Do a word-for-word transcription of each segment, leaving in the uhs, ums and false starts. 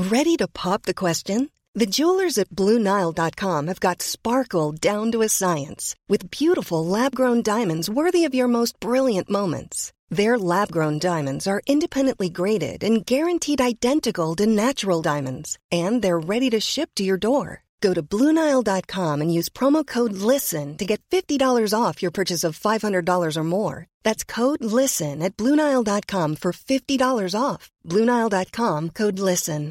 Ready to pop the question? The jewelers at Blue Nile dot com have got sparkle down to a science with beautiful lab-grown diamonds worthy of your most brilliant moments. Their lab-grown diamonds are independently graded and guaranteed identical to natural diamonds, and they're ready to ship to your door. Go to Blue Nile dot com and use promo code LISTEN to get fifty dollars off your purchase of five hundred dollars or more. That's code LISTEN at Blue Nile dot com for fifty dollars off. Blue Nile dot com, code LISTEN.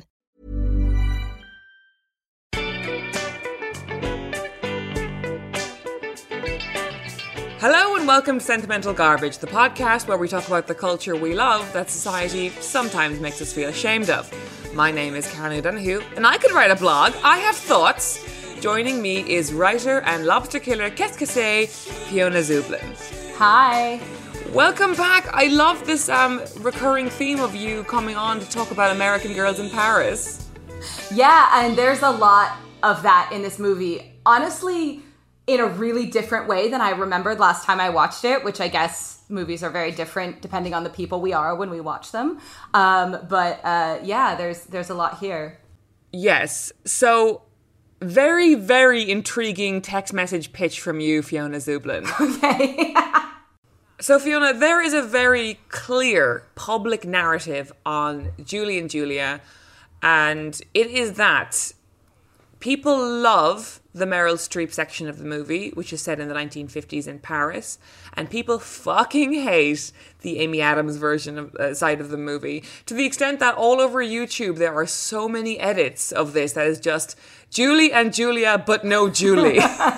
Hello and welcome to Sentimental Garbage, the podcast where we talk about the culture we love that society sometimes makes us feel ashamed of. My name is Karen O'Donoghue, and I could write a blog. I have thoughts. Joining me is writer and lobster killer Qu'est-ce que c'est, Fiona Zublin. Hi. Welcome back. I love this um, recurring theme of you coming on to talk about American Girls in Paris. Yeah, and there's a lot of that in this movie. Honestly, in a really different way than I remembered last time I watched it, which I guess movies are very different depending on the people we are when we watch them. Um, but uh, yeah, there's there's a lot here. Yes. So, very, very intriguing text message pitch from you, Fiona Zublin. Okay. So, Fiona, there is a very clear public narrative on Julie and Julia, and it is that people love the Meryl Streep section of the movie, which is set in the nineteen fifties in Paris, and people fucking hate the Amy Adams version of uh, side of the movie, to the extent that all over YouTube there are so many edits of this that is just Julie and Julia, but no Julie.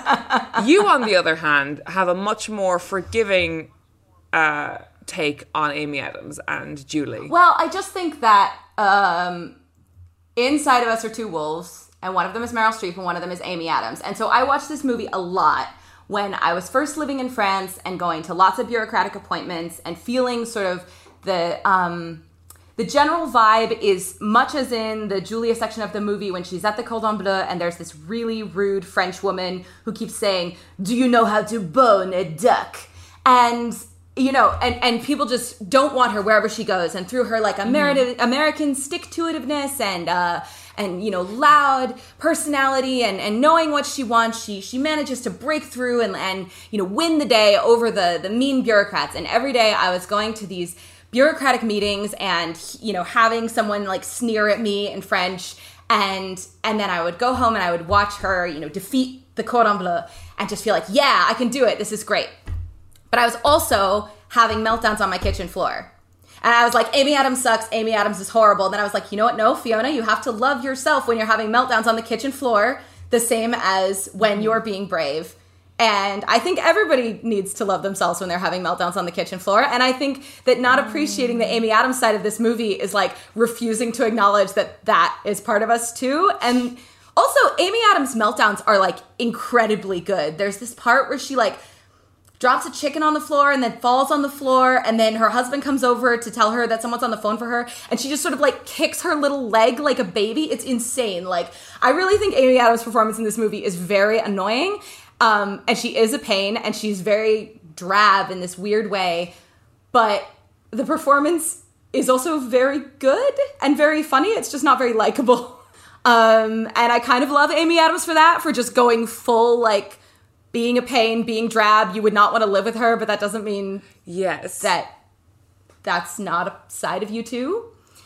You, on the other hand, have a much more forgiving uh, take on Amy Adams and Julie. Well, I just think that um, inside of us are two wolves, and one of them is Meryl Streep and one of them is Amy Adams. And so I watched this movie a lot when I was first living in France and going to lots of bureaucratic appointments and feeling sort of the um, the general vibe is much as in the Julia section of the movie when she's at the Cordon Bleu and there's this really rude French woman who keeps saying, "Do you know how to bone a duck?" And you know, and, and people just don't want her wherever she goes. And through her, like, Ameri- mm-hmm. American stick-to-itiveness and, uh, and you know, loud personality and, and knowing what she wants, she she manages to break through and, and you know, win the day over the, the mean bureaucrats. And every day I was going to these bureaucratic meetings and, you know, having someone, like, sneer at me in French. And and then I would go home and I would watch her, you know, defeat the Cordon Bleu and just feel like, yeah, I can do it. This is great. But I was also having meltdowns on my kitchen floor. And I was like, Amy Adams sucks. Amy Adams is horrible. And then I was like, you know what? No, Fiona, you have to love yourself when you're having meltdowns on the kitchen floor, the same as when you're being brave. And I think everybody needs to love themselves when they're having meltdowns on the kitchen floor. And I think that not appreciating the Amy Adams side of this movie is like refusing to acknowledge that that is part of us too. And also, Amy Adams' meltdowns are like incredibly good. There's this part where she like drops a chicken on the floor and then falls on the floor, and then her husband comes over to tell her that someone's on the phone for her, and she just sort of like kicks her little leg like a baby. It's insane. Like, I really think Amy Adams' performance in this movie is very annoying, um, and she is a pain, and she's very drab in this weird way, but the performance is also very good and very funny. It's just not very likable. Um, and I kind of love Amy Adams for that, for just going full, like, being a pain, being drab. You would not want to live with her, but that doesn't mean yes that that's not a side of you too.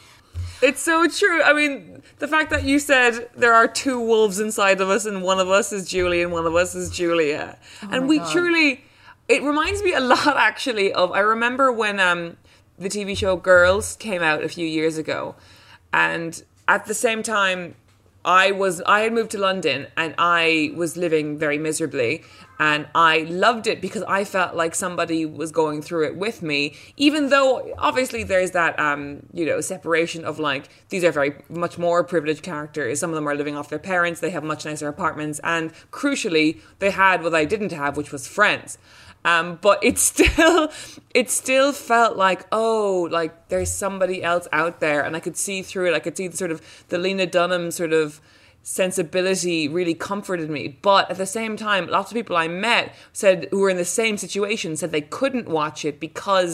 It's so true. I mean, the fact that you said there are two wolves inside of us and one of us is Julie and one of us is Julia. Oh and we God. truly, it reminds me a lot actually of, I remember when um, the T V show Girls came out a few years ago, and at the same time, I was I had moved to London and I was living very miserably, and I loved it because I felt like somebody was going through it with me, even though obviously there's that um you know separation of like, these are very much more privileged characters. Some of them are living off their parents, they have much nicer apartments, and crucially they had what I didn't have, which was friends. Um, but it still, it still felt like, oh, like there's somebody else out there, and I could see through it. I could see the sort of the Lena Dunham sort of sensibility really comforted me. But at the same time, lots of people I met said who were in the same situation said they couldn't watch it because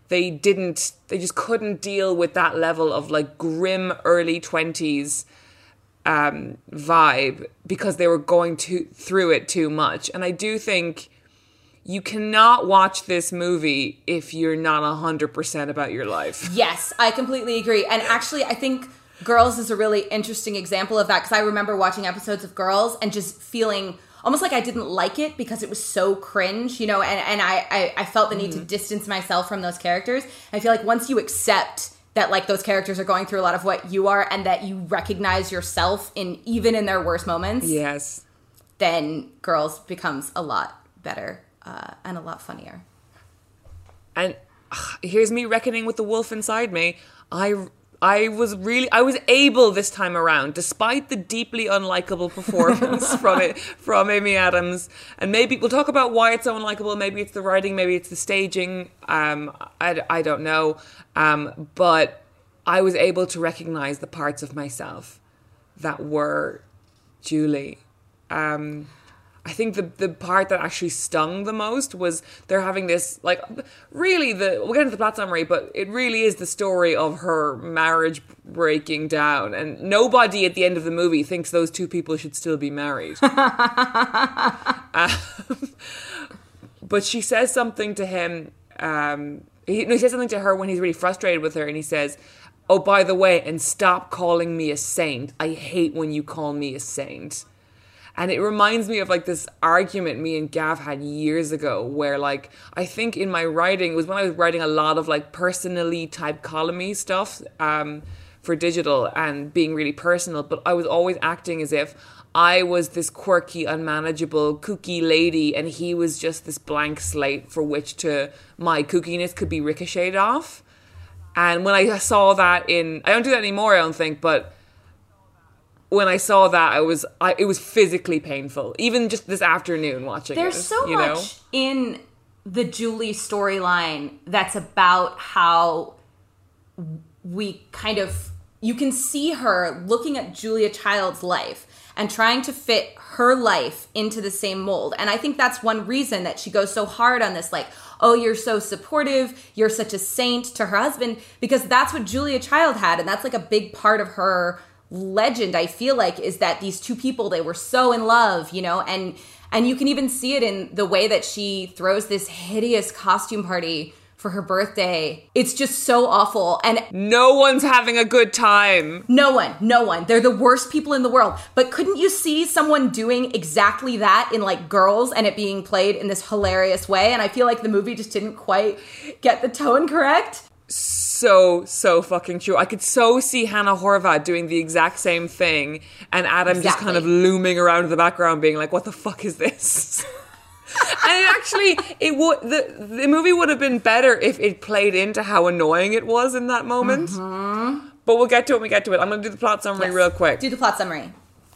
they didn't, they just couldn't deal with that level of like grim early twenties um, vibe because they were going to, through it too much. And I do think you cannot watch this movie if you're not one hundred percent about your life. Yes, I completely agree. And actually, I think Girls is a really interesting example of that, because I remember watching episodes of Girls and just feeling almost like I didn't like it because it was so cringe, you know, and, and I, I, I felt the need mm. to distance myself from those characters. I feel like once you accept that, like, those characters are going through a lot of what you are and that you recognize yourself in even in their worst moments, yes, then Girls becomes a lot better uh, and a lot funnier. And uh, here's me reckoning with the wolf inside me. I... I was really, I was able this time around, despite the deeply unlikable performance from it, from Amy Adams. And maybe we'll talk about why it's so unlikable. Maybe it's the writing, maybe it's the staging. Um, I, I don't know. Um, but I was able to recognize the parts of myself that were Julie. Um, I think the the part that actually stung the most was they're having this, like, really, the we'll get into the plot summary, but it really is the story of her marriage breaking down. And nobody at the end of the movie thinks those two people should still be married. um, but she says something to him. Um, he, no, he says something to her when he's really frustrated with her, and he says, "Oh, by the way, and stop calling me a saint. I hate when you call me a saint." And it reminds me of like this argument me and Gav had years ago where, like, I think in my writing, it was when I was writing a lot of like personally type column-y stuff um, for digital and being really personal, but I was always acting as if I was this quirky, unmanageable, kooky lady and he was just this blank slate for which to my kookiness could be ricocheted off. And when I saw that in, I don't do that anymore, I don't think, but when I saw that, I was, I, it was physically painful. Even just this afternoon watching There's it. There's so you much know? in the Julie storyline that's about how we kind of, you can see her looking at Julia Child's life and trying to fit her life into the same mold. And I think that's one reason that she goes so hard on this, like, oh, you're so supportive, you're such a saint to her husband, because that's what Julia Child had. And that's like a big part of her legend, I feel like, is that these two people, they were so in love, you know, and and you can even see it in the way that she throws this hideous costume party for her birthday. It's just so awful. And no one's having a good time. No one, no one. They're the worst people in the world. But couldn't you see someone doing exactly that in like Girls and it being played in this hilarious way? And I feel like the movie just didn't quite get the tone correct. So, so fucking true. I could so see Hannah Horvath doing the exact same thing and Adam exactly. just kind of looming around in the background being like, what the fuck is this? And it actually, it would the, the movie would have been better if it played into how annoying it was in that moment. Mm-hmm. But we'll get to it when we get to it. I'm going to do the plot summary yes. real quick. Do the plot summary.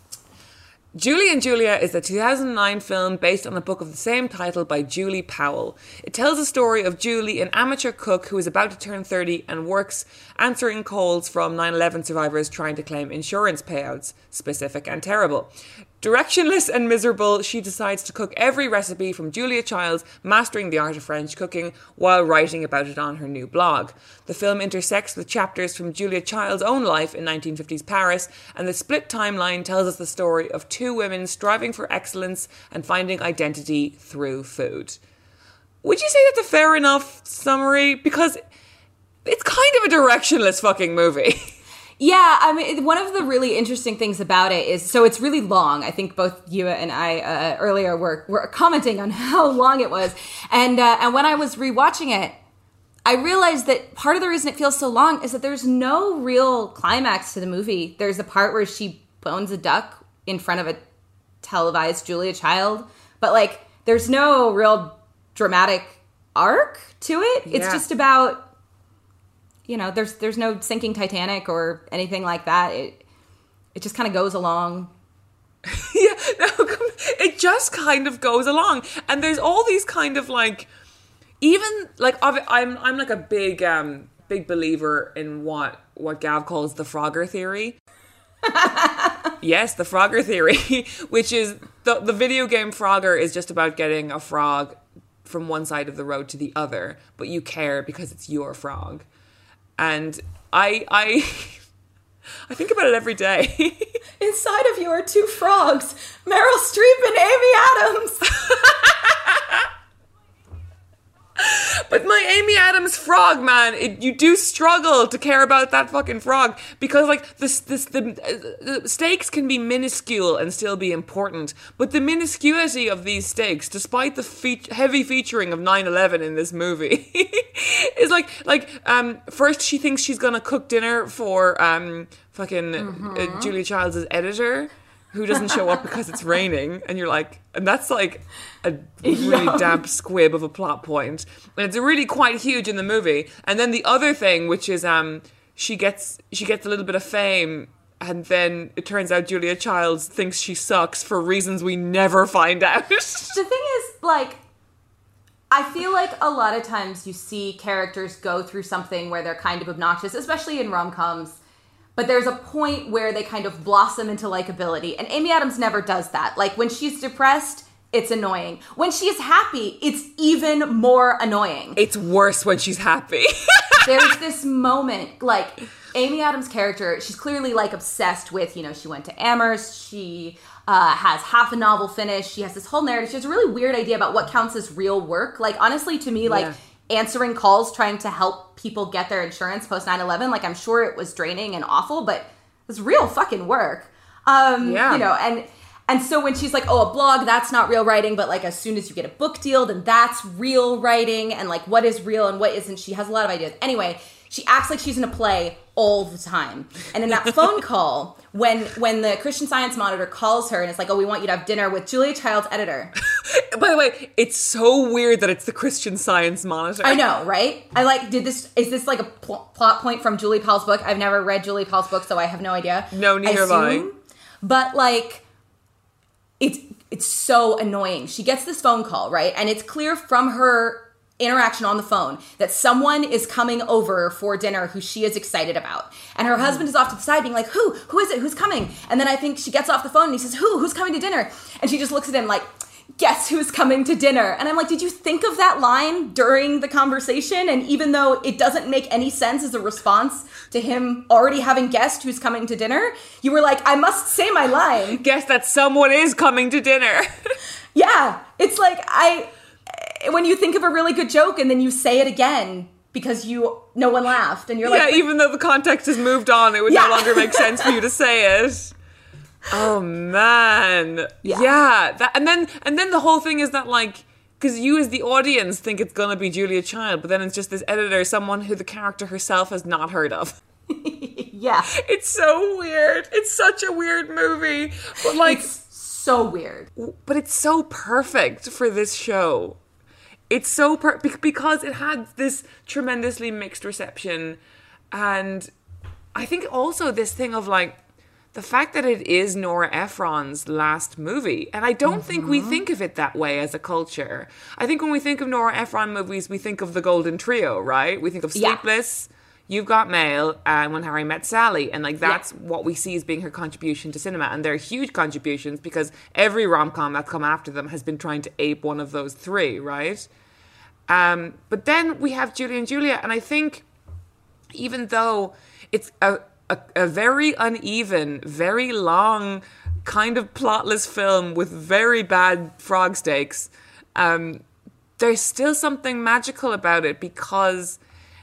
Julie and Julia is a two thousand nine film based on a book of the same title by Julie Powell. It tells the story of Julie, an amateur cook who is about to turn thirty and works answering calls from nine eleven survivors trying to claim insurance payouts. Specific and terrible. Directionless and miserable, she decides to cook every recipe from Julia Child's Mastering the Art of French Cooking while writing about it on her new blog. The film intersects with chapters from Julia Child's own life in nineteen fifties Paris, and the split timeline tells us the story of two women striving for excellence and finding identity through food. Would you say that's a fair enough summary? Because it's kind of a directionless fucking movie. Yeah, I mean, one of the really interesting things about it is, so it's really long. I think both you and I uh, earlier were, were commenting on how long it was. And uh, and when I was rewatching it, I realized that part of the reason it feels so long is that there's no real climax to the movie. There's a part where she bones a duck in front of a televised Julia Child, but like, there's no real dramatic arc to it. It's yeah. just about, you know, there's there's no sinking Titanic or anything like that. It it just kind of goes along. yeah, no, it just kind of goes along, and there's all these kind of like, even like I'm I'm like a big um big believer in what what Gav calls the Frogger theory. Yes, the Frogger theory, which is the the video game Frogger is just about getting a frog from one side of the road to the other, but you care because it's your frog. And I I I think about it every day. Inside of you are two frogs, Meryl Streep and Amy Adams. But my Amy Adams frog, man, it, you do struggle to care about that fucking frog because, like, this, this, the, uh, the stakes can be minuscule and still be important. But the minusculity of these stakes, despite the fe- heavy featuring of nine eleven in this movie, is like, like, um, first she thinks she's gonna cook dinner for um, fucking mm-hmm. uh, Julia Childs' editor, who doesn't show up because it's raining, and you're like, and that's like a really yeah. damp squib of a plot point, and it's really quite huge in the movie. And then the other thing, which is um, she gets she gets a little bit of fame, and then it turns out Julia Childs thinks she sucks for reasons we never find out. The thing is, like, I feel like a lot of times you see characters go through something where they're kind of obnoxious, especially in rom-coms. But there's a point where they kind of blossom into likability. And Amy Adams never does that. Like, when she's depressed, it's annoying. When she is happy, it's even more annoying. It's worse when she's happy. There's this moment, like, Amy Adams' character, she's clearly, like, obsessed with, you know, she went to Amherst, she uh, has half a novel finished, she has this whole narrative. She has a really weird idea about what counts as real work. Like, honestly, to me, like... Yeah. answering calls trying to help people get their insurance post nine eleven, like, I'm sure it was draining and awful, but it's real fucking work. Um, yeah. You know, and and so when she's like, oh, a blog, that's not real writing, but, like, as soon as you get a book deal, then that's real writing, and, like, what is real and what isn't, she has a lot of ideas. Anyway, she acts like she's in a play all the time. And in that phone call, when when the Christian Science monitor calls her and it's like, oh, we want you to have dinner with Julia Child's editor. By the way, it's so weird that it's the Christian Science monitor. I know, right? I like, did this, is this like a pl- plot point from Julie Powell's book? I've never read Julie Powell's book, so I have no idea. No, neither have I. But, like, it's, it's so annoying. She gets this phone call, right? And it's clear from her interaction on the phone that someone is coming over for dinner who she is excited about. And her husband is off to the side being like, who? Who is it? Who's coming? And then I think she gets off the phone and he says, who? Who's coming to dinner? And she just looks at him like, guess who's coming to dinner? And I'm like, did you think of that line during the conversation? And even though it doesn't make any sense as a response to him already having guessed who's coming to dinner, you were like, I must say my line. Guess that someone is coming to dinner. Yeah. It's like, I... when you think of a really good joke and then you say it again because you no one laughed and you're like, yeah, even though the context has moved on, it would yeah. no longer make sense for you to say it. Oh man, yeah, yeah. That, and then and then the whole thing is that, like, because you as the audience think it's gonna be Julia Child, but then it's just this editor, someone who the character herself has not heard of. Yeah, it's so weird. It's such a weird movie, but, like, it's so weird. But it's so perfect for this show. It's so per- because it had this tremendously mixed reception, and I think also this thing of, like, the fact that it is Nora Ephron's last movie, and I don't mm-hmm. think we think of it that way as a culture. I think when we think of Nora Ephron movies, we think of the Golden Trio, right? We think of Sleepless, yeah. You've Got Mail, and When Harry Met Sally, and, like, that's yeah. what we see as being her contribution to cinema, and they're huge contributions because every rom-com that's come after them has been trying to ape one of those three, right? Um, but then we have Julie and Julia, and I think even though it's a, a, a very uneven, very long, kind of plotless film with very bad frog stakes, um, there's still something magical about it because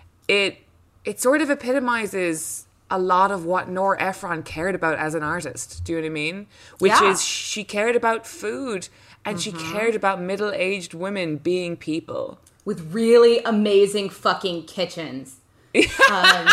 it it sort of epitomizes a lot of what Nora Ephron cared about as an artist. Do you know what I mean? Which yeah. is she cared about food and mm-hmm. she cared about middle-aged women being people. With really amazing fucking kitchens. um,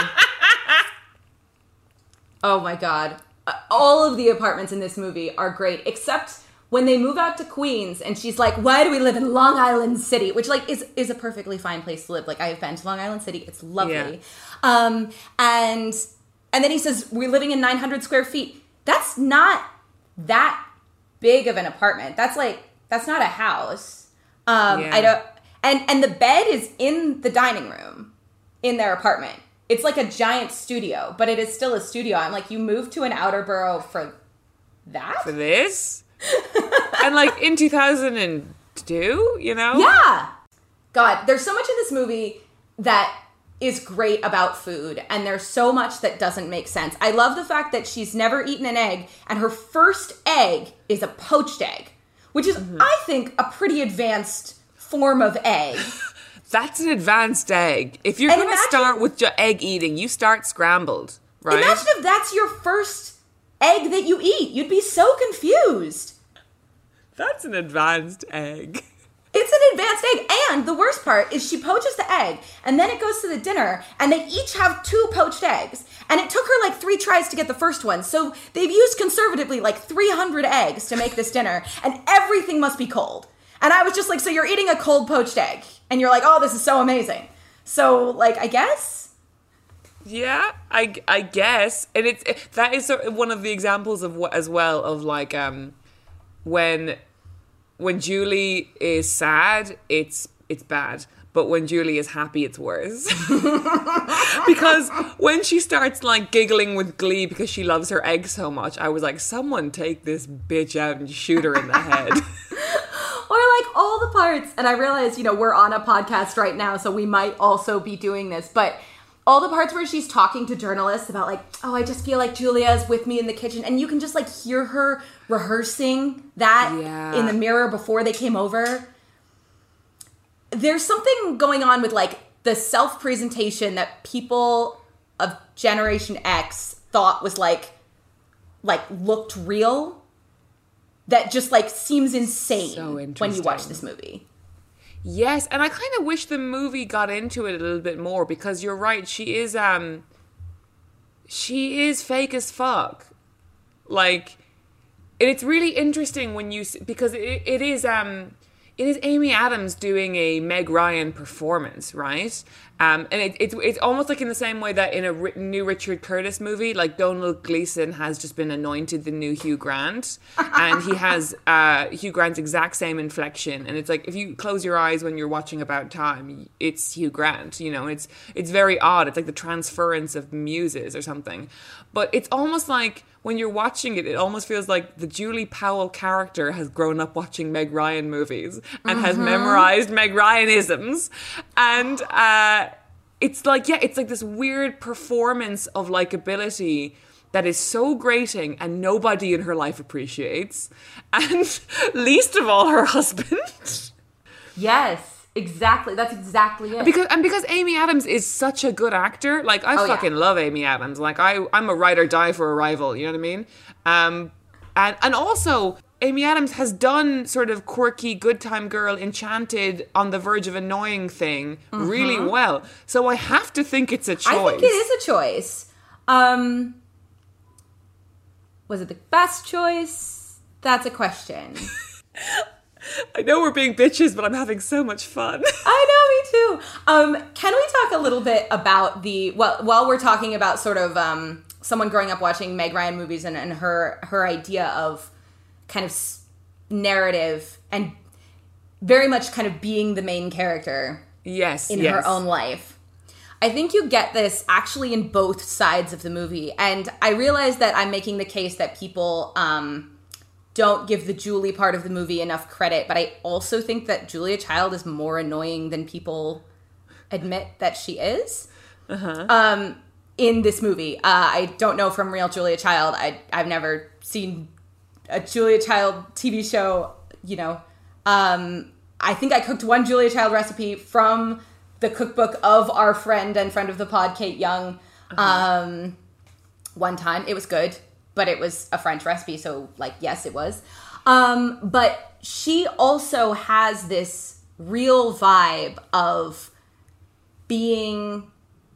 oh my God. All of the apartments in this movie are great, except when they move out to Queens and she's like, why do we live in Long Island City? Which, like, is, is a perfectly fine place to live. Like, I have been to Long Island City. It's lovely. Yeah. Um, and and then he says, we're living in nine hundred square feet. That's not that big of an apartment. That's like, that's not a house. Um, yeah. I don't... And and the bed is in the dining room in their apartment. It's like a giant studio, but it is still a studio. I'm like, you moved to an outer borough for that? For this? And, like, in two thousand two, you know? Yeah. God, there's so much in this movie that is great about food, and there's so much that doesn't make sense. I love the fact that she's never eaten an egg, and her first egg is a poached egg, which is, mm-hmm. I think, a pretty advanced form of egg. That's an advanced egg. If you're going to start with egg eating, you start scrambled, right? Imagine if that's your first egg that you eat. You'd be so confused. That's an advanced egg. It's an advanced egg. And the worst part is she poaches the egg, and then it goes to the dinner, and they each have two poached eggs. And it took her like three tries to get the first one. So they've used conservatively like three hundred eggs to make this dinner, and everything must be cold. And I was just like, so you're eating a cold poached egg, and you're like, oh, this is so amazing. So, like, I guess? Yeah, I, I guess. And it's it, that is sort of one of the examples of what, as well, of like, um, when... When Julie is sad, it's it's bad. But when Julie is happy, it's worse. Because when she starts like giggling with glee because she loves her egg so much, I was like, someone take this bitch out and shoot her in the head. Or like all the parts. And I realize, you know, we're on a podcast right now, so we might also be doing this. But all the parts where she's talking to journalists about like, oh, I just feel like Julia is with me in the kitchen. And you can just like hear her rehearsing that yeah. in the mirror before they came over. There's something going on with like the self-presentation that people of Generation X thought was like, like looked real. That just like seems insane so when you watch this movie. Yes, and I kind of wish the movie got into it a little bit more, because you're right, she is um she is fake as fuck. Like, and it's really interesting when you, because it, it is um it is Amy Adams doing a Meg Ryan performance, right? Um, and it, it's it's almost like in the same way that in a ri- new Richard Curtis movie, like Donald Gleason has just been anointed the new Hugh Grant, and he has uh, Hugh Grant's exact same inflection. And it's like, if you close your eyes when you're watching About Time, it's Hugh Grant, you know. It's it's very odd. It's like the transference of muses or something. But it's almost like when you're watching it, it almost feels like the Julie Powell character has grown up watching Meg Ryan movies and mm-hmm. has memorized Meg Ryan-isms. And uh, it's like, yeah, it's like this weird performance of likability that is so grating and nobody in her life appreciates. And least of all, her husband. Yes. Exactly. That's exactly it. Because and because Amy Adams is such a good actor. Like, I oh, fucking yeah. love Amy Adams. Like, I, I'm a ride or die for Arrival. You know what I mean? Um, and, and also, Amy Adams has done sort of quirky, good time girl, enchanted, on the verge of annoying thing mm-hmm. really well. So I have to think it's a choice. I think it is a choice. Um, was it the best choice? That's a question. I know we're being bitches, but I'm having so much fun. I know, me too. Um, can we talk a little bit about the, well, while we're talking about sort of um, someone growing up watching Meg Ryan movies and, and her her idea of kind of narrative and very much kind of being the main character yes, in yes. her own life. I think you get this actually in both sides of the movie. And I realize that I'm making the case that people... Um, don't give the Julie part of the movie enough credit, but I also think that Julia Child is more annoying than people admit that she is. Uh-huh. Um, in this movie, uh, I don't know from real Julia Child. I I've never seen a Julia Child T V show. You know, um, I think I cooked one Julia Child recipe from the cookbook of our friend and friend of the pod, Kate Young. Uh-huh. Um, one time, it was good. But it was a French recipe, so, like, yes, it was. Um, but she also has this real vibe of being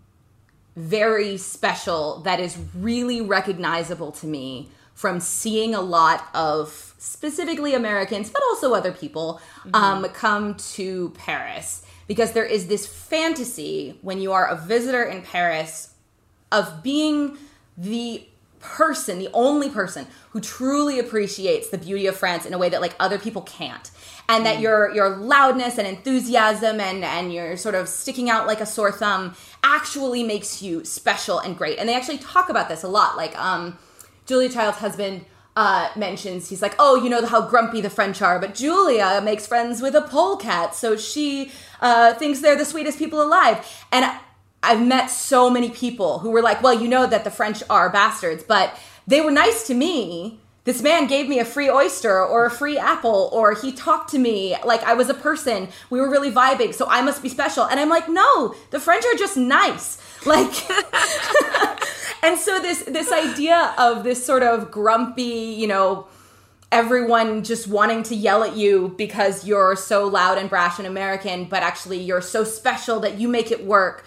very special that is really recognizable to me from seeing a lot of specifically Americans, but also other people, mm-hmm. um, come to Paris. Because there is this fantasy when you are a visitor in Paris of being the person, the only person who truly appreciates the beauty of France in a way that like other people can't. And that mm. your your loudness and enthusiasm and, and your sort of sticking out like a sore thumb actually makes you special and great. And they actually talk about this a lot. Like um, Julia Child's husband uh, mentions, he's like, oh, you know how grumpy the French are, but Julia makes friends with a polecat, so she uh, thinks they're the sweetest people alive. And I've met so many people who were like, well, you know that the French are bastards, but they were nice to me. This man gave me a free oyster or a free apple, or he talked to me like I was a person. We were really vibing, so I must be special. And I'm like, no, the French are just nice. Like, and so this this idea of this sort of grumpy, you know, everyone just wanting to yell at you because you're so loud and brash and American, but actually you're so special that you make it work,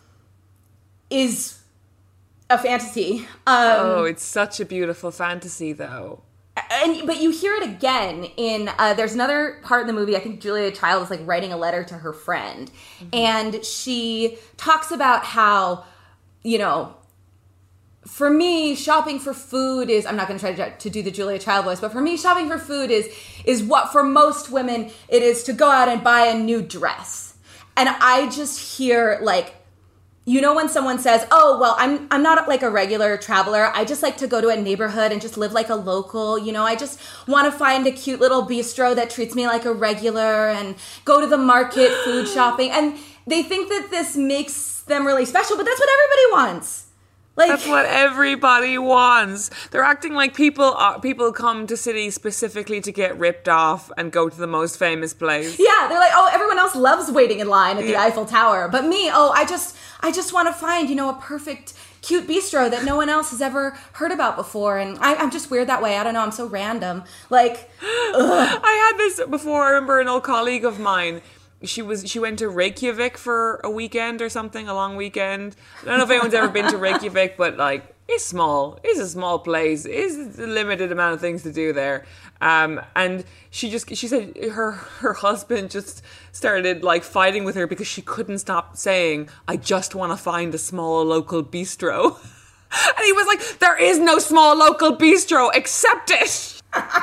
is a fantasy. Um, oh, it's such a beautiful fantasy, though. And but you hear it again in uh, there's another part in the movie. I think Julia Child is like writing a letter to her friend, mm-hmm. and she talks about how, you know, for me, shopping for food is, I'm not going to try to do the Julia Child voice, but for me, shopping for food is is what for most women it is to go out and buy a new dress. And I just hear like, you know, when someone says, oh, well, I'm I'm not like a regular traveler. I just like to go to a neighborhood and just live like a local. You know, I just want to find a cute little bistro that treats me like a regular and go to the market food shopping. And they think that this makes them really special, but that's what everybody wants. Like, that's what everybody wants. They're acting like people are, people come to cities specifically to get ripped off and go to the most famous place. Yeah, they're like, oh, everyone else loves waiting in line at the yeah. Eiffel Tower, but me, oh, I just I just want to find, you know, a perfect, cute bistro that no one else has ever heard about before, and I, I'm just weird that way. I don't know, I'm so random. Like, ugh. I had this before. I remember an old colleague of mine. She was she went to Reykjavik for a weekend or something, a long weekend. I don't know if anyone's ever been to Reykjavik, but like it's small. It's a small place. It's a limited amount of things to do there. Um, and she just she said her her husband just started like fighting with her because she couldn't stop saying, "I just want to find a small local bistro." And he was like, "There is no small local bistro. Accept it."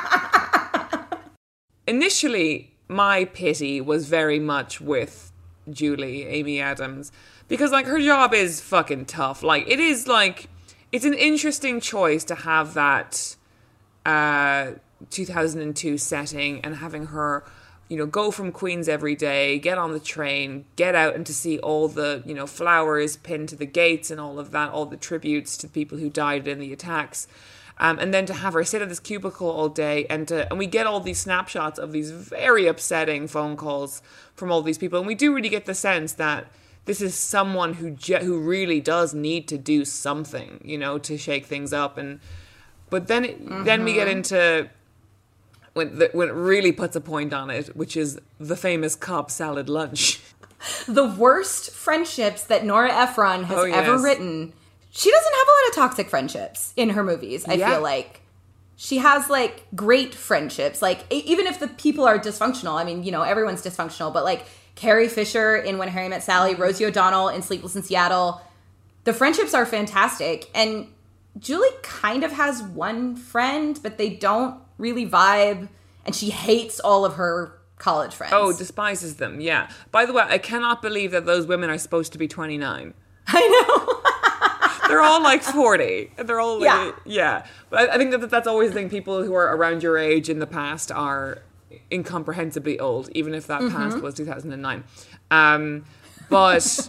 Initially, my pity was very much with Julie, Amy Adams, because like her job is fucking tough. Like it is like, it's an interesting choice to have that uh, two thousand two setting and having her, you know, go from Queens every day, get on the train, get out and to see all the, you know, flowers pinned to the gates and all of that, all the tributes to the people who died in the attacks. Um, and then to have her sit at this cubicle all day, and to, and we get all these snapshots of these very upsetting phone calls from all these people, and we do really get the sense that this is someone who je- who really does need to do something, you know, to shake things up. And but then it, mm-hmm. then we get into when the, when it really puts a point on it, which is the famous Cobb salad lunch, the worst friendships that Nora Ephron has oh, ever yes. written. She doesn't have a lot of toxic friendships in her movies, I yeah. feel like. She has, like, great friendships. Like, even if the people are dysfunctional, I mean, you know, everyone's dysfunctional, but, like, Carrie Fisher in When Harry Met Sally, Rosie O'Donnell in Sleepless in Seattle, the friendships are fantastic. And Julie kind of has one friend, but they don't really vibe, and she hates all of her college friends. Oh, despises them, yeah. By the way, I cannot believe that those women are supposed to be twenty-nine. I know. They're all like forty. They're all like, yeah. yeah. But I think that that's always the thing. People who are around your age in the past are incomprehensibly old, even if that mm-hmm. past was two thousand nine. Um, but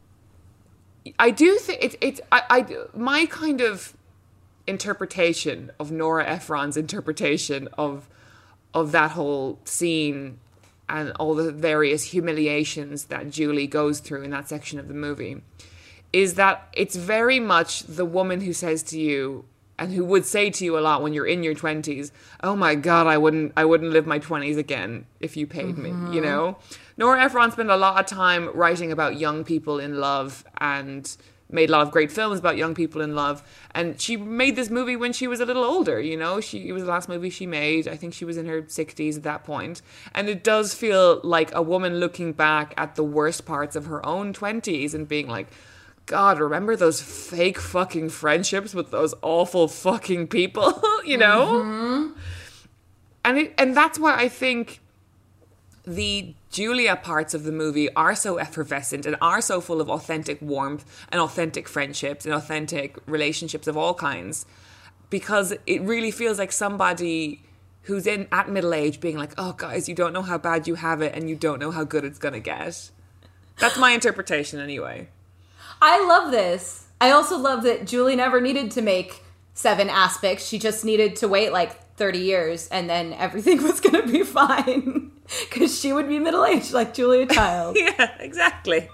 I do think it's it, I, I my kind of interpretation of Nora Ephron's interpretation of of that whole scene and all the various humiliations that Julie goes through in that section of the movie is that it's very much the woman who says to you, and who would say to you a lot when you're in your twenties, oh my God, I wouldn't I wouldn't live my twenties again if you paid mm-hmm. me, you know? Nora Ephron spent a lot of time writing about young people in love and made a lot of great films about young people in love. And she made this movie when she was a little older, you know? She It was the last movie she made. I think she was in her sixties at that point. And it does feel like a woman looking back at the worst parts of her own twenties and being like, God, remember those fake fucking friendships with those awful fucking people, you know? Mm-hmm. And it, and that's why I think the Julia parts of the movie are so effervescent and are so full of authentic warmth and authentic friendships and authentic relationships of all kinds. because it really feels like somebody who's in at middle age being like, oh, guys, you don't know how bad you have it and you don't know how good it's going to get. That's my interpretation anyway. I love this. I also love that Julie never needed to make seven aspects. She just needed to wait like thirty years and then everything was going to be fine. Because she would be middle-aged like Julia Child. Yeah, exactly.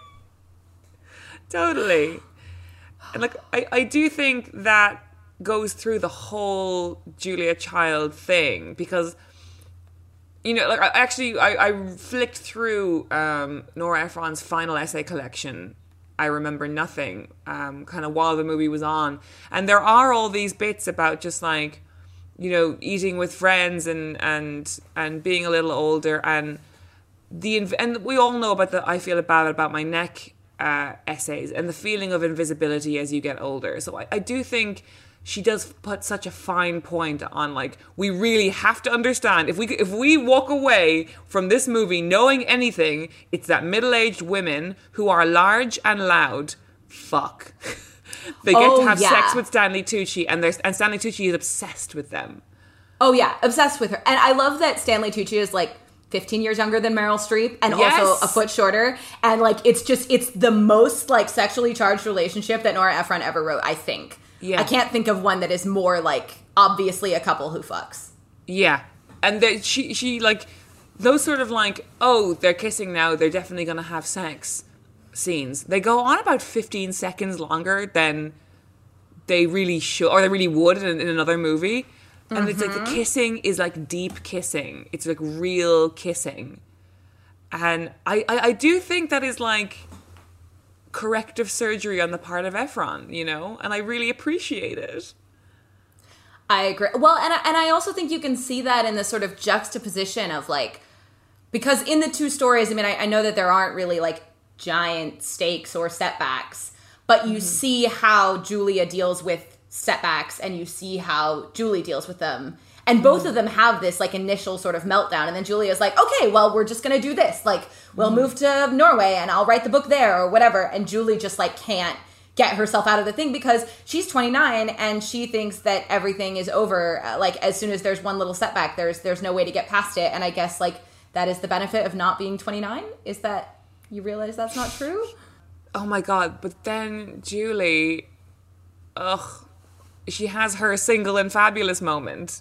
Totally. And like, I, I do think that goes through the whole Julia Child thing because, you know, like I actually I, I flicked through um, Nora Ephron's final essay collection, I Remember Nothing, um, kind of while the movie was on, and there are all these bits about just like, you know, eating with friends and and and being a little older, and the and we all know about the I Feel Bad About My Neck uh, essays and the feeling of invisibility as you get older. So I, I do think she does put such a fine point on, like, we really have to understand, if we if we walk away from this movie knowing anything, it's that middle-aged women who are large and loud fuck. They get oh, to have yeah. sex with Stanley Tucci, and there's and Stanley Tucci is obsessed with them. Oh yeah, obsessed with her. And I love that Stanley Tucci is like fifteen years younger than Meryl Streep and yes. also a foot shorter. And like, it's just, it's the most like sexually charged relationship that Nora Ephron ever wrote, I think. Yeah. I can't think of one that is more like obviously a couple who fucks. Yeah. And that she, she like, those sort of like, oh, they're kissing now, they're definitely going to have sex scenes. They go on about fifteen seconds longer than they really should, or they really would in, in another movie. And mm-hmm. it's like the kissing is like deep kissing. It's like real kissing. And I, I, I do think that is like corrective surgery on the part of Ephron, you know? And I really appreciate it. I agree. Well, and I, and I also think you can see that in the sort of juxtaposition of like, because in the two stories, I mean, I, I know that there aren't really like giant stakes or setbacks, but you mm-hmm. see how Julia deals with setbacks and you see how Julie deals with them. And both mm-hmm. of them have this like initial sort of meltdown. And then Julia's like, okay, well, we're just going to do this. Like, we'll mm-hmm. move to Norway and I'll write the book there or whatever. And Julie just like can't get herself out of the thing because she's twenty-nine and she thinks that everything is over. Like, as soon as there's one little setback, there's there's no way to get past it. And I guess like that is the benefit of not being twenty-nine, is that you realize that's not true. Oh my God. But then Julie, ugh, she has her single and fabulous moment.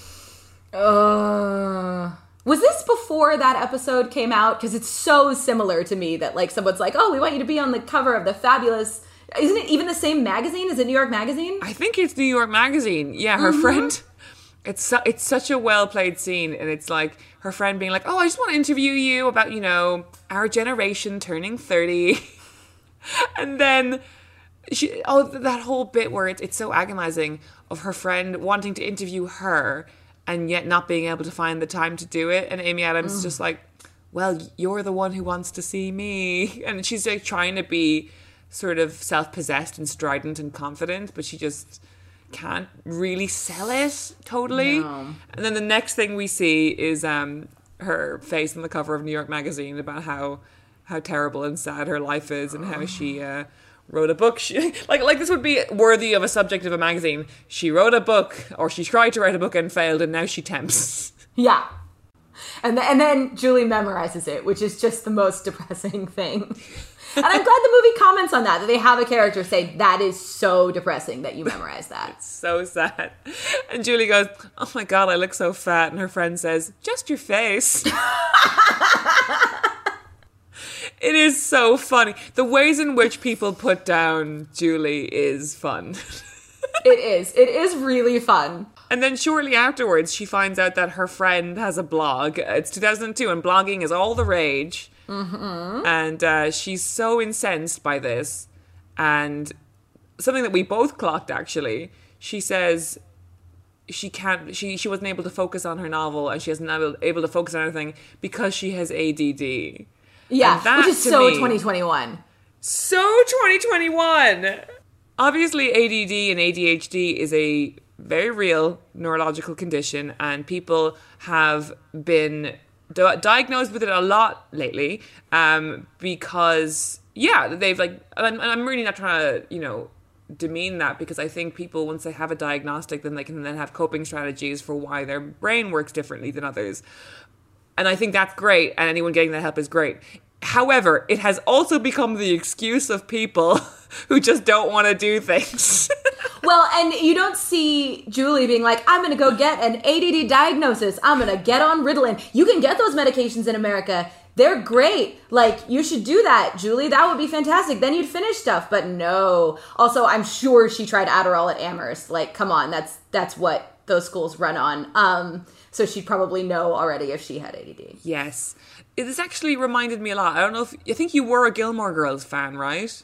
Uh, was this before that episode came out? Because it's so similar to me that like someone's like, oh, we want you to be on the cover of the fabulous. Isn't it even the same magazine? Is it New York Magazine? I think it's New York Magazine. Yeah, her mm-hmm. friend. It's su- it's such a well played scene, and it's like her friend being like, oh, I just want to interview you about, you know, our generation turning thirty, and then. She, oh, that whole bit where it's it's so agonizing of her friend wanting to interview her and yet not being able to find the time to do it, and Amy Adams is just like, well, you're the one who wants to see me, and she's like trying to be sort of self-possessed and strident and confident, but she just can't really sell it totally. No. And then the next thing we see is um her face on the cover of New York Magazine about how how terrible and sad her life is and how she uh wrote a book. She, like like this would be worthy of a subject of a magazine. She wrote a book, or she tried to write a book and failed, and now she tempts. Yeah. And, th- and then Julie memorizes it, which is just the most depressing thing. And I'm glad the movie comments on that, that they have a character say, that is so depressing that you memorize that. It's so sad. And Julie goes, oh my God, I look so fat. And her friend says, just your face. It is so funny. The ways in which people put down Julie is fun. It is. It is really fun. And then shortly afterwards, she finds out that her friend has a blog. It's two thousand two, and blogging is all the rage. Mm-hmm. And uh, she's so incensed by this. And something that we both clocked, actually, she says she can't. She she wasn't able to focus on her novel, and she hasn't able able to focus on anything because she has A D D. Yeah, which is so me, twenty twenty-one. So twenty twenty-one. Obviously, A D D and A D H D is a very real neurological condition, and people have been di- diagnosed with it a lot lately um, because, yeah, they've like, and I'm, and I'm really not trying to, you know, demean that, because I think people, once they have a diagnostic, then they can then have coping strategies for why their brain works differently than others. And I think that's great, and anyone getting that help is great. However, it has also become the excuse of people who just don't want to do things. Well, and you don't see Julie being like, I'm going to go get an A D D diagnosis. I'm going to get on Ritalin. You can get those medications in America. They're great. Like, you should do that, Julie. That would be fantastic. Then you'd finish stuff. But no. Also, I'm sure she tried Adderall at Amherst. Like, come on. That's that's what those schools run on. Um, so she'd probably know already if she had A D D. Yes. This actually reminded me a lot. I don't know if... I think you were a Gilmore Girls fan, right?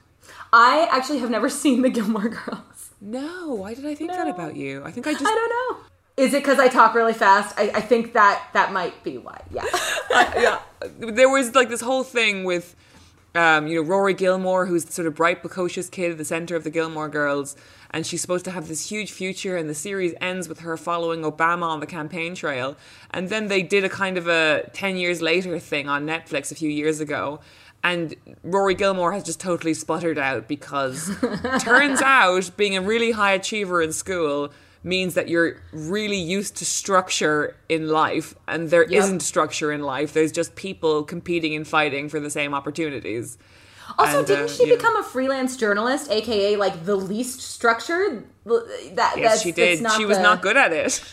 I actually have never seen the Gilmore Girls. No. Why did I think no. that about you? I think I just... I don't know. Is it because I talk really fast? I, I think that that might be why. Yeah. uh, yeah. There was like this whole thing with, um, you know, Rory Gilmore, who's the sort of bright, precocious kid at the center of the Gilmore Girls. And she's supposed to have this huge future. And the series ends with her following Obama on the campaign trail. And then they did a kind of a ten years later thing on Netflix a few years ago. And Rory Gilmore has just totally sputtered out because turns out being a really high achiever in school means that you're really used to structure in life, and there yep. isn't structure in life. There's just people competing and fighting for the same opportunities. Also, and, didn't uh, she yeah. become a freelance journalist, aka like the least structured? That, yes, that's, she did. That's she not was the... not good at it.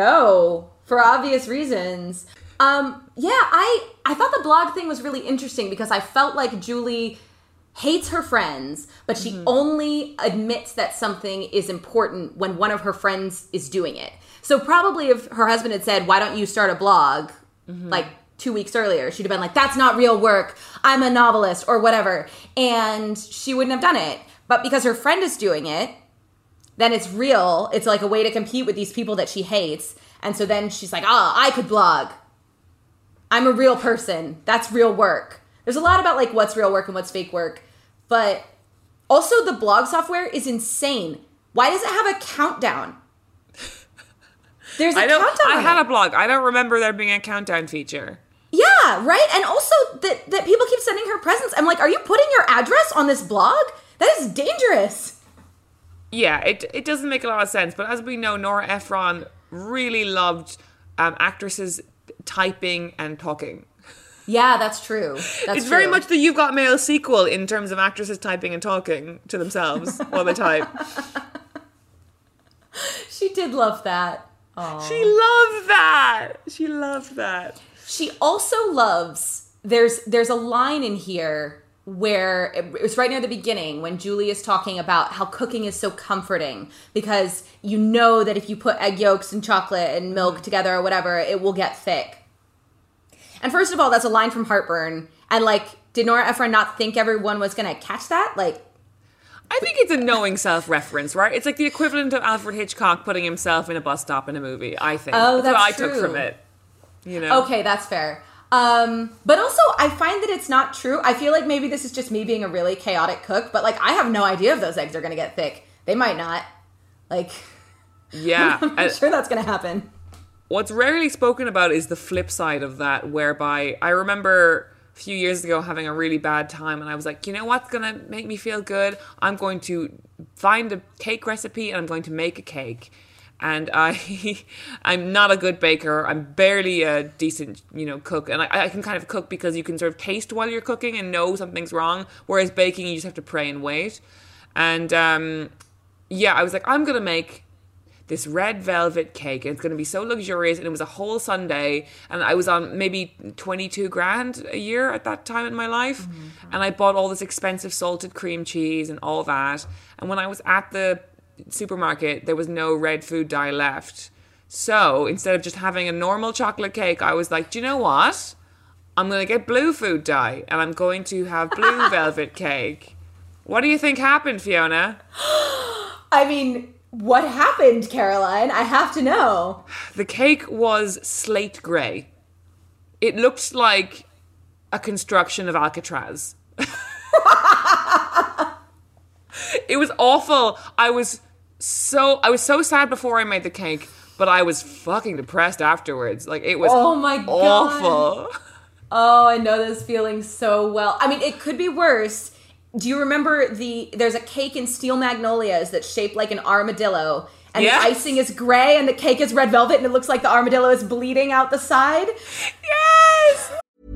No, for obvious reasons. Um, yeah, I I thought the blog thing was really interesting because I felt like Julie hates her friends, but she mm-hmm. only admits that something is important when one of her friends is doing it. So probably if her husband had said, why don't you start a blog, mm-hmm. like two weeks earlier, she'd have been like, that's not real work. I'm a novelist or whatever. And she wouldn't have done it. But because her friend is doing it, then it's real. It's like a way to compete with these people that she hates. And so then she's like, oh, I could blog. I'm a real person. That's real work. There's a lot about like what's real work and what's fake work, but also the blog software is insane. Why does it have a countdown? There's a I don't, countdown. I on had it. a blog. I don't remember there being a countdown feature. Yeah, right? And also that, that people keep sending her presents. I'm like, are you putting your address on this blog? That is dangerous. Yeah, it it doesn't make a lot of sense. But as we know, Nora Ephron really loved um, actresses typing and talking. Yeah, that's true. That's it's very true. much the You've Got Mail sequel in terms of actresses typing and talking to themselves while they type. She did love that. Aww. She loved that. She loved that. She also loves, there's there's a line in here where, it was right near the beginning when Julie is talking about how cooking is so comforting because you know that if you put egg yolks and chocolate and milk together or whatever, it will get thick. And first of all, that's a line from Heartburn. And like, did Nora Ephron not think everyone was going to catch that? Like, I think it's a knowing self-reference, right? It's like the equivalent of Alfred Hitchcock putting himself in a bus stop in a movie, I think. Oh, that's what I true. took from it. You know? Okay, that's fair. Um, but also, I find that it's not true. I feel like maybe this is just me being a really chaotic cook, but like, I have no idea if those eggs are going to get thick. They might not. Like, yeah, I'm not sure that's going to happen. What's rarely spoken about is the flip side of that, whereby I remember a few years ago having a really bad time and I was like, you know what's going to make me feel good? I'm going to find a cake recipe and I'm going to make a cake. And I, I'm not a good baker. I'm barely a decent, you know, cook. And I, I can kind of cook because you can sort of taste while you're cooking and know something's wrong. Whereas baking, you just have to pray and wait. And um, yeah, I was like, I'm going to make this red velvet cake and it's going to be so luxurious. And it was a whole Sunday and I was on maybe twenty-two grand a year at that time in my life. Mm-hmm. And I bought all this expensive salted cream cheese and all that. And when I was at the supermarket, there was no red food dye left. So instead of just having a normal chocolate cake, I was like, do you know what? I'm going to get blue food dye and I'm going to have blue velvet cake. What do you think happened, Fiona? I mean, what happened, Caroline? I have to know. The cake was slate grey. It looked like a construction of Alcatraz. It was awful. I was so I was so sad before I made the cake, but I was fucking depressed afterwards. Like it was oh my God. awful. Oh, I know those feelings so well. I mean, it could be worse do you remember the, there's a cake in Steel Magnolias that's shaped like an armadillo, and yes. the icing is gray and the cake is red velvet and it looks like the armadillo is bleeding out the side? Yes!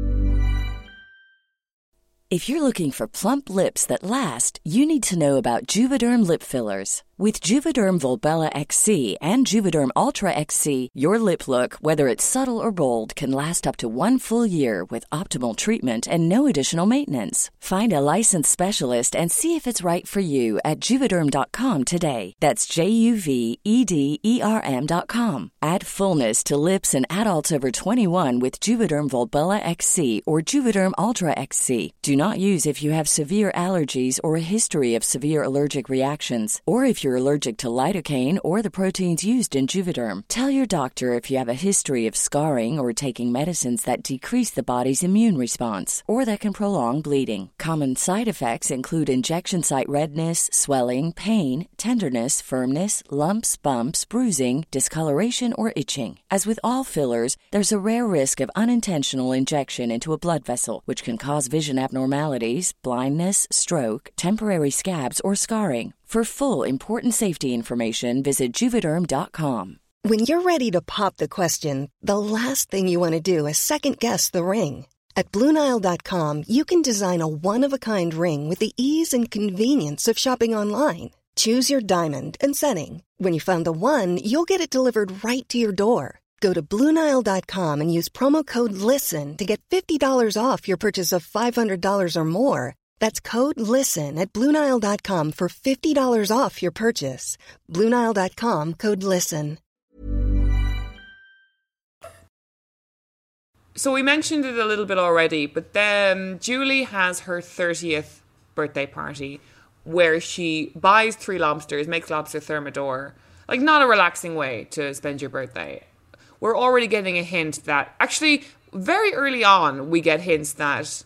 If you're looking for plump lips that last, you need to know about Juvederm lip fillers. With Juvederm Volbella X C and Juvederm Ultra X C, your lip look, whether it's subtle or bold, can last up to one full year with optimal treatment and no additional maintenance. Find a licensed specialist and see if it's right for you at Juvederm dot com today. That's J U V E D E R M dot com. Add fullness to lips in adults over twenty-one with Juvederm Volbella X C or Juvederm Ultra X C. Do not use if you have severe allergies or a history of severe allergic reactions, or if you're allergic to lidocaine or the proteins used in Juvederm. Tell your doctor if you have a history of scarring or taking medicines that decrease the body's immune response or that can prolong bleeding. Common side effects include injection site redness, swelling, pain, tenderness, firmness, lumps, bumps, bruising, discoloration, or itching. As with all fillers, there's a rare risk of unintentional injection into a blood vessel, which can cause vision abnormalities, blindness, stroke, temporary scabs, or scarring. For full important safety information, visit Juvederm dot com. When you're ready to pop the question, the last thing you want to do is second-guess the ring. At Blue Nile dot com, you can design a one-of-a-kind ring with the ease and convenience of shopping online. Choose your diamond and setting. When you find the one, you'll get it delivered right to your door. Go to Blue Nile dot com and use promo code LISTEN to get fifty dollars off your purchase of five hundred dollars or more. That's code LISTEN at Blue Nile dot com for fifty dollars off your purchase. Blue Nile dot com, code LISTEN. So we mentioned it a little bit already, but then Julie has her thirtieth birthday party where she buys three lobsters, makes lobster thermidor. Like, not a relaxing way to spend your birthday. We're already getting a hint that, actually, very early on, we get hints that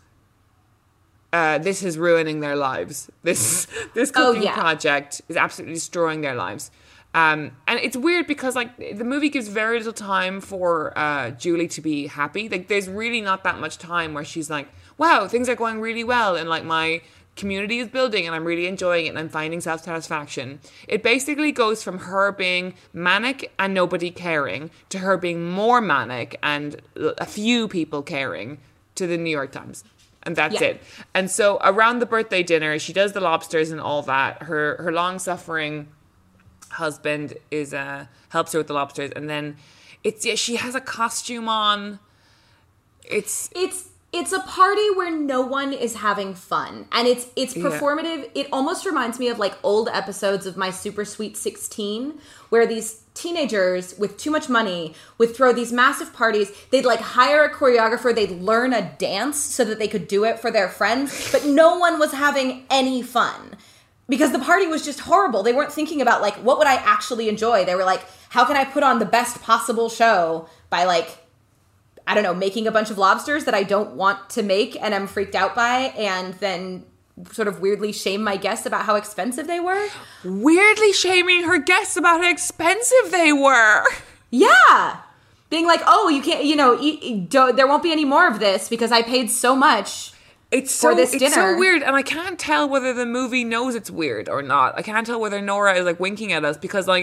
uh, this is ruining their lives. This this cooking oh, yeah. project is absolutely destroying their lives. Um, and it's weird because, like, the movie gives very little time for uh, Julie to be happy. Like, there's really not that much time where she's like, wow, things are going really well, and, like, my community is building and I'm really enjoying it and I'm finding self-satisfaction. It basically goes from her being manic and nobody caring to her being more manic and a few people caring to the New York Times. And that's yeah. it. And so around the birthday dinner, she does the lobsters and all that. Her her long-suffering husband is uh, helps her with the lobsters. And then it's yeah, she has a costume on. It's... It's... It's a party where no one is having fun. And it's it's performative. Yeah. It almost reminds me of like old episodes of My Super Sweet sixteen, where these teenagers with too much money would throw these massive parties. They'd like hire a choreographer. They'd learn a dance so that they could do it for their friends. But no one was having any fun because the party was just horrible. They weren't thinking about like, what would I actually enjoy? They were like, how can I put on the best possible show by like, I don't know, making a bunch of lobsters that I don't want to make and I'm freaked out by, and then sort of weirdly shame my guests about how expensive they were. Weirdly shaming her guests about how expensive they were. Yeah. Being like, oh, you can't, you know, eat, eat, don't, there won't be any more of this because I paid so much it's for so, this dinner. It's so weird, and I can't tell whether the movie knows it's weird or not. I can't tell whether Nora is like winking at us because like,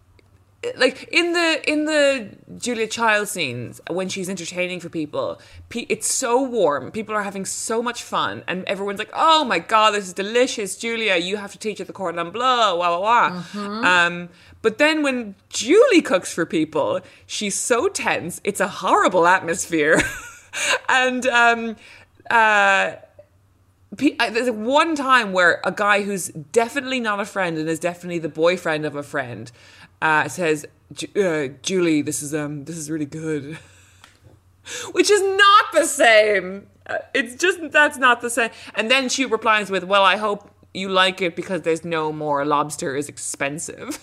Like in the in the Julia Child scenes when she's entertaining for people, it's so warm. People are having so much fun, and everyone's like, "Oh my god, this is delicious, Julia! You have to teach at the Cordon Bleu, wah wah wah." Mm-hmm. Um, but then when Julie cooks for people, she's so tense. It's a horrible atmosphere, and um, uh, there's one time where a guy who's definitely not a friend and is definitely the boyfriend of a friend. Uh, says, uh, Julie, this is um, this is really good, which is not the same. Uh, it's just that's not the same. And then she replies with, "Well, I hope you like it because there's no more. Lobster is expensive."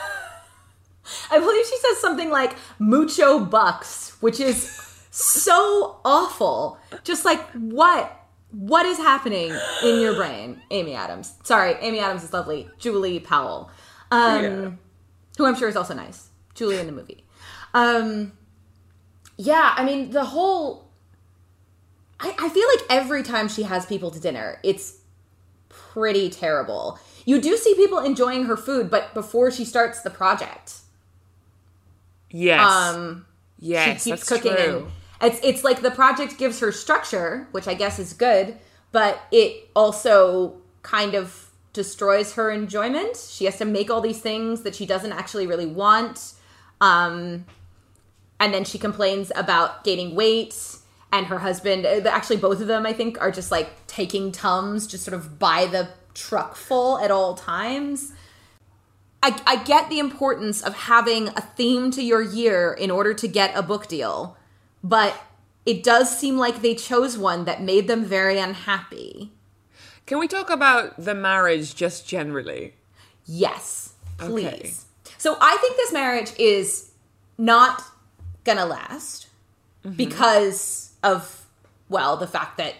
I believe she says something like "mucho bucks," which is so awful. Just like what? What is happening in your brain, Amy Adams? Sorry, Amy Adams is lovely. Julie Powell. Um, yeah. Who I'm sure is also nice. Julie in the movie. Um, yeah, I mean, the whole... I, I feel like every time she has people to dinner, it's pretty terrible. You do see people enjoying her food, but before she starts the project. Yes. Um, yes, she keeps that's cooking. true. And it's, it's like the project gives her structure, which I guess is good, but it also kind of destroys her enjoyment. She has to make all these things that she doesn't actually really want. Um, and then she complains about gaining weight. And her husband, actually both of them, I think, are just like taking Tums just sort of by the truck full at all times. I, I get the importance of having a theme to your year in order to get a book deal, but it does seem like they chose one that made them very unhappy. Can we talk about the marriage just generally? Yes, please. Okay. So I think this marriage is not gonna last mm-hmm. because of, well, the fact that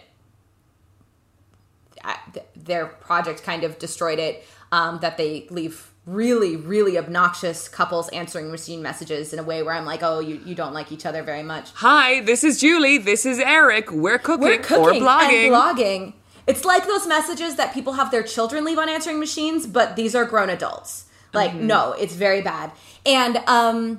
their project kind of destroyed it, um, that they leave really, really obnoxious couples answering machine messages in a way where I'm like, oh, you, you don't like each other very much. Hi, this is Julie. This is Eric. We're cooking, We're cooking or blogging. and blogging. It's like those messages that people have their children leave on answering machines, but these are grown adults. Like, mm-hmm. no, it's very bad. And um,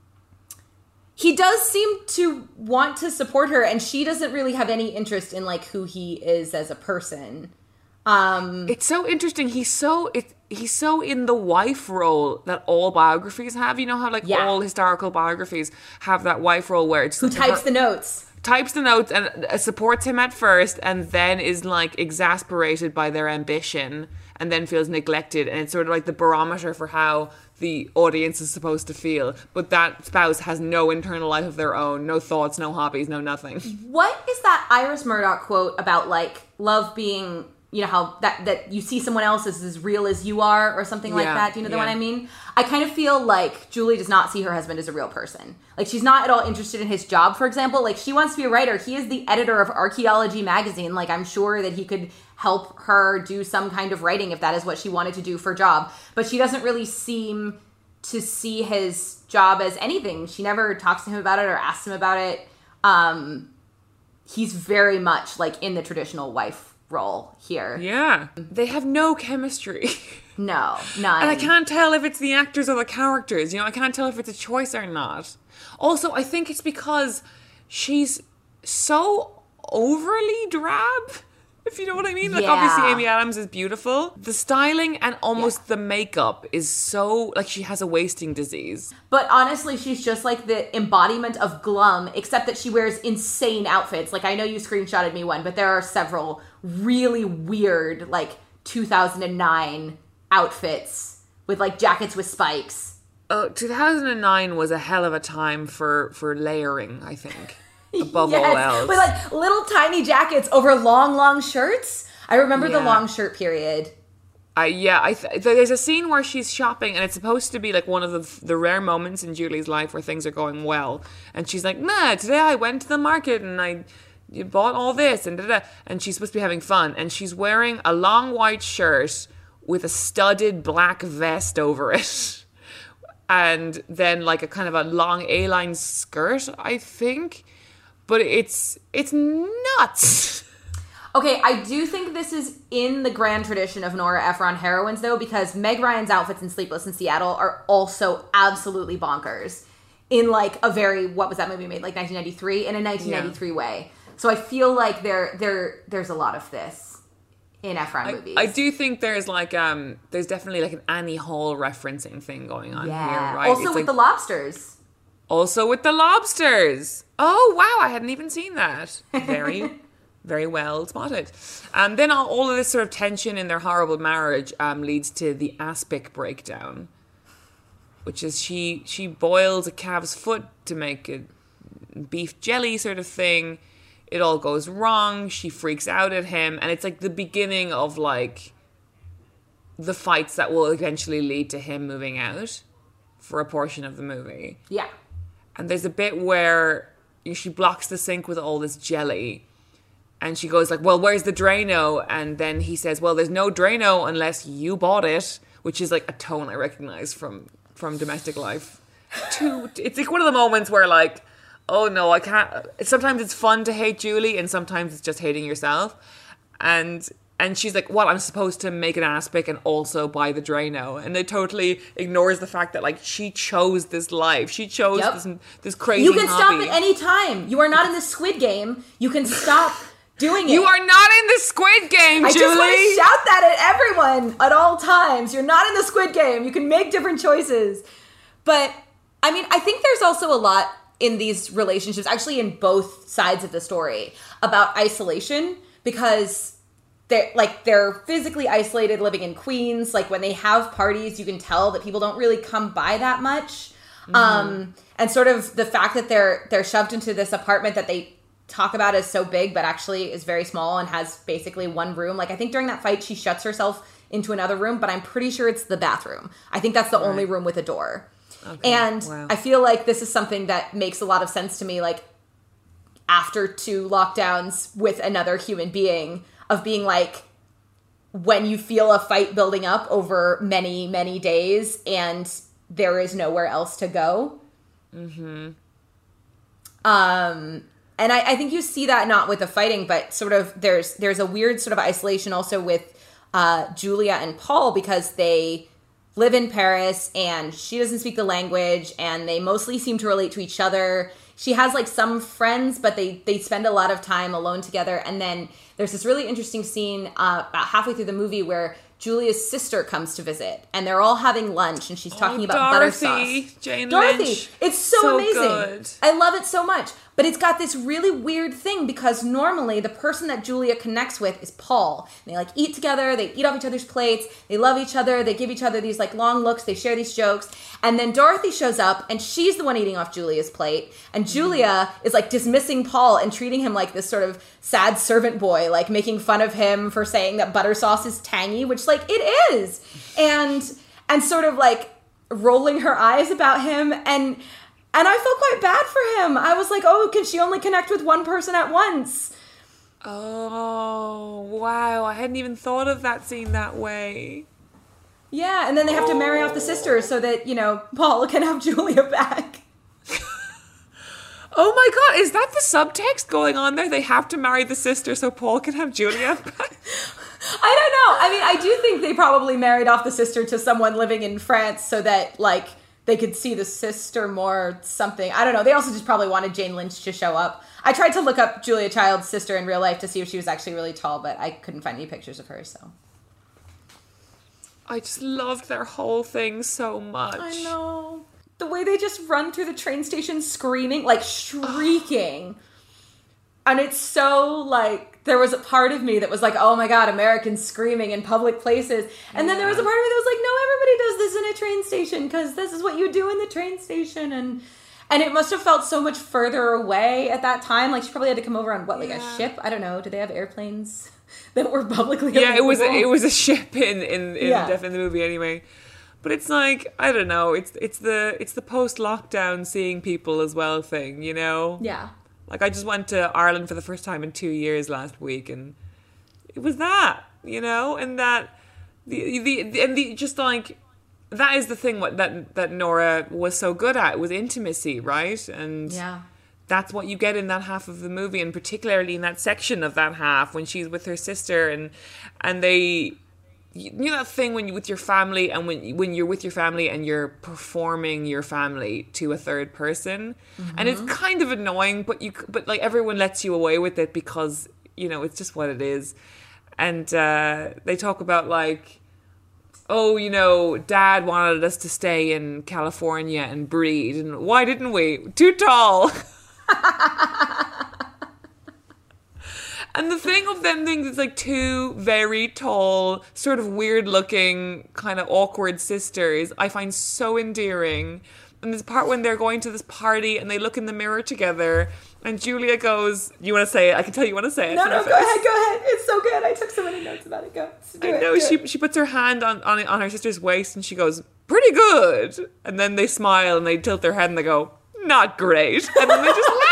he does seem to want to support her, and she doesn't really have any interest in, like, who he is as a person. Um, it's so interesting. He's so it, he's so in the wife role that all biographies have. You know how, like, yeah. all historical biographies have that wife role where it's... Who types her, the notes. Types the notes and uh, supports him at first and then is, like, exasperated by their ambition and then feels neglected. And it's sort of like the barometer for how the audience is supposed to feel. But that spouse has no internal life of their own, no thoughts, no hobbies, no nothing. What is that Iris Murdoch quote about, like, love being... You know, how that, that you see someone else as as real as you are or something like yeah, that. Do you know the yeah. one I mean? I kind of feel like Julie does not see her husband as a real person. Like, she's not at all interested in his job, for example. Like, she wants to be a writer. He is the editor of Archaeology magazine. Like, I'm sure that he could help her do some kind of writing if that is what she wanted to do for a job. But she doesn't really seem to see his job as anything. She never talks to him about it or asks him about it. Um, he's very much, like, in the traditional wife role here. Yeah. They have no chemistry. No, none. And I can't tell if it's the actors or the characters. You know, I can't tell if it's a choice or not. Also, I think it's because she's so overly drab, if you know what I mean. Like, yeah. obviously Amy Adams is beautiful. The styling and almost yeah. the makeup is so, like, she has a wasting disease. But honestly, she's just like the embodiment of glum, except that she wears insane outfits. Like, I know you screenshotted me one, but there are several really weird, like, two thousand nine outfits with, like, jackets with spikes. Oh, two thousand nine was a hell of a time for, for layering, I think. Above yes, all else. With, like, little tiny jackets over long, long shirts. I remember yeah. the long shirt period. I yeah, I th- there's a scene where she's shopping, and it's supposed to be like one of the the rare moments in Julie's life where things are going well. And she's like, "Nah, today I went to the market and I bought all this and da da." And she's supposed to be having fun, and she's wearing a long white shirt with a studded black vest over it, and then like a kind of a long A-line skirt, I think. But it's it's nuts. Okay, I do think this is in the grand tradition of Nora Ephron heroines, though, because Meg Ryan's outfits in Sleepless in Seattle are also absolutely bonkers in, like, a very, what was that movie made, like nineteen ninety-three? In a nineteen ninety-three yeah. way. So I feel like there there there's a lot of this in Ephron I, movies. I do think there's, like, um, there's definitely, like, an Annie Hall referencing thing going on yeah. here, right? Also it's with like, the lobsters. Also with the lobsters. Oh, wow, I hadn't even seen that. Very, very well spotted. And then all, all of this sort of tension in their horrible marriage um, leads to the aspic breakdown, which is she she boils a calf's foot to make a beef jelly sort of thing. It all goes wrong. She freaks out at him. And it's like the beginning of, like, the fights that will eventually lead to him moving out for a portion of the movie. Yeah. And there's a bit where she blocks the sink with all this jelly. And she goes like, well, where's the Drano? And then he says, well, there's no Drano unless you bought it. Which is like a tone I recognize from, from Domestic Life. Too, it's like one of the moments where, like, oh no, I can't. Sometimes it's fun to hate Julie and sometimes it's just hating yourself. And And she's like, well, I'm supposed to make an aspic and also buy the Drano. And it totally ignores the fact that, like, she chose this life. She chose Yep. this this crazy You can hobby. stop at any time. You are not in the Squid Game. You can stop doing it. You are not in the Squid Game, I Julie! just want to shout that at everyone at all times. You're not in the Squid Game. You can make different choices. But, I mean, I think there's also a lot in these relationships, actually in both sides of the story, about isolation, because they're like they're physically isolated living in Queens. Like when they have parties, you can tell that people don't really come by that much. Mm-hmm. Um, and sort of the fact that they're they're shoved into this apartment that they talk about as so big, but actually is very small and has basically one room. Like I think during that fight, she shuts herself into another room, but I'm pretty sure it's the bathroom. I think that's the right. only room with a door. Okay. And wow. I feel like this is something that makes a lot of sense to me. Like after two lockdowns with another human being, of being like, when you feel a fight building up over many, many days and there is nowhere else to go. Mm-hmm. Um, and I, I think you see that not with the fighting, but sort of there's there's a weird sort of isolation also with uh, Julia and Paul, because they live in Paris and she doesn't speak the language and they mostly seem to relate to each other. She has like some friends, but they, they spend a lot of time alone together. And then there's this really interesting scene uh, about halfway through the movie where Julia's sister comes to visit and they're all having lunch and she's talking oh, about Dorothy, butter sauce. Jane Dorothy, Lynch. it's so, so amazing. Good. I love it so much. But it's got this really weird thing because normally the person that Julia connects with is Paul. And they like eat together, they eat off each other's plates, they love each other, they give each other these like long looks, they share these jokes. And then Dorothy shows up and she's the one eating off Julia's plate. And Julia mm. is like dismissing Paul and treating him like this sort of sad servant boy, like making fun of him for saying that butter sauce is tangy, which like it is. And and sort of like rolling her eyes about him. And And I felt quite bad for him. I was like, oh, can she only connect with one person at once? Oh, wow. I hadn't even thought of that scene that way. Yeah, and then they have to marry off the sisters so that, you know, Paul can have Julia back. Oh my God, is that the subtext going on there? They have to marry the sister so Paul can have Julia back? I don't know. I mean, I do think they probably married off the sister to someone living in France so that, like, they could see the sister more or something. I don't know. They also just probably wanted Jane Lynch to show up. I tried to look up Julia Child's sister in real life to see if she was actually really tall, but I couldn't find any pictures of her, so. I just loved their whole thing so much. I know. The way they just run through the train station screaming, like shrieking. And it's so, like, there was a part of me that was like, oh my God, Americans screaming in public places. And yeah. then there was a part of me that was like, no, everybody does this in a train station because this is what you do in the train station. And and it must have felt so much further away at that time. Like, she probably had to come over on, what, like yeah. a ship? I don't know. Do they have airplanes that were publicly available? Yeah, it was, it was a ship in, in, in, yeah. in the movie anyway. But it's like, I don't know, it's it's the it's the post-lockdown seeing people as well thing, you know? Yeah. Like, I just went to Ireland for the first time in two years last week, and it was that, you know? And that, the, the, the and the, just like, that is the thing what that, that Nora was so good at, was intimacy, right? And yeah. that's what you get in that half of the movie, and particularly in that section of that half, when she's with her sister, and and they... You know that thing when you with your family, and when when you're with your family and you're performing your family to a third person, mm-hmm. and it's kind of annoying, but you but like everyone lets you away with it because you know it's just what it is, and uh, they talk about like, oh, you know, Dad wanted us to stay in California and breed, and why didn't we? Too tall. And the thing of them things is like two very tall, sort of weird looking, kind of awkward sisters, I find so endearing. And there's a part when they're going to this party and they look in the mirror together and Julia goes, you want to say it? I can tell you want to say it. No, no, go ahead, go ahead. It's so good. I took so many notes about it. Go. Do I it, know. do She it. she puts her hand on, on, on her sister's waist and she goes, pretty good. And then they smile and they tilt their head and they go, not great. And then they just laugh.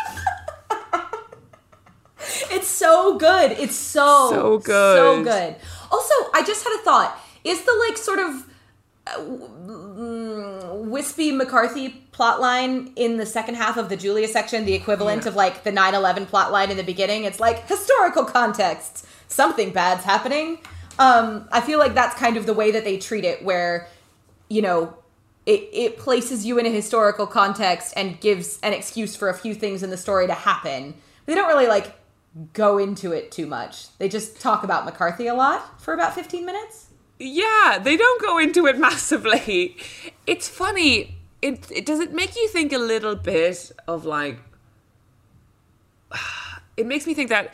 It's so good. It's so, so good. So good. Also, I just had a thought. Is the, like, sort of uh, wispy McCarthy plotline in the second half of the Julia section, the equivalent Yeah. of like the nine eleven plotline in the beginning. It's like historical context. Something bad's happening. Um, I feel like that's kind of the way that they treat it, where, you know, it, it places you in a historical context and gives an excuse for a few things in the story to happen. They don't really, like, go into it too much. They just talk about McCarthy a lot for about fifteen minutes. Yeah, they don't go into it massively. It's funny. It, it does it make you think a little bit of, like... It makes me think that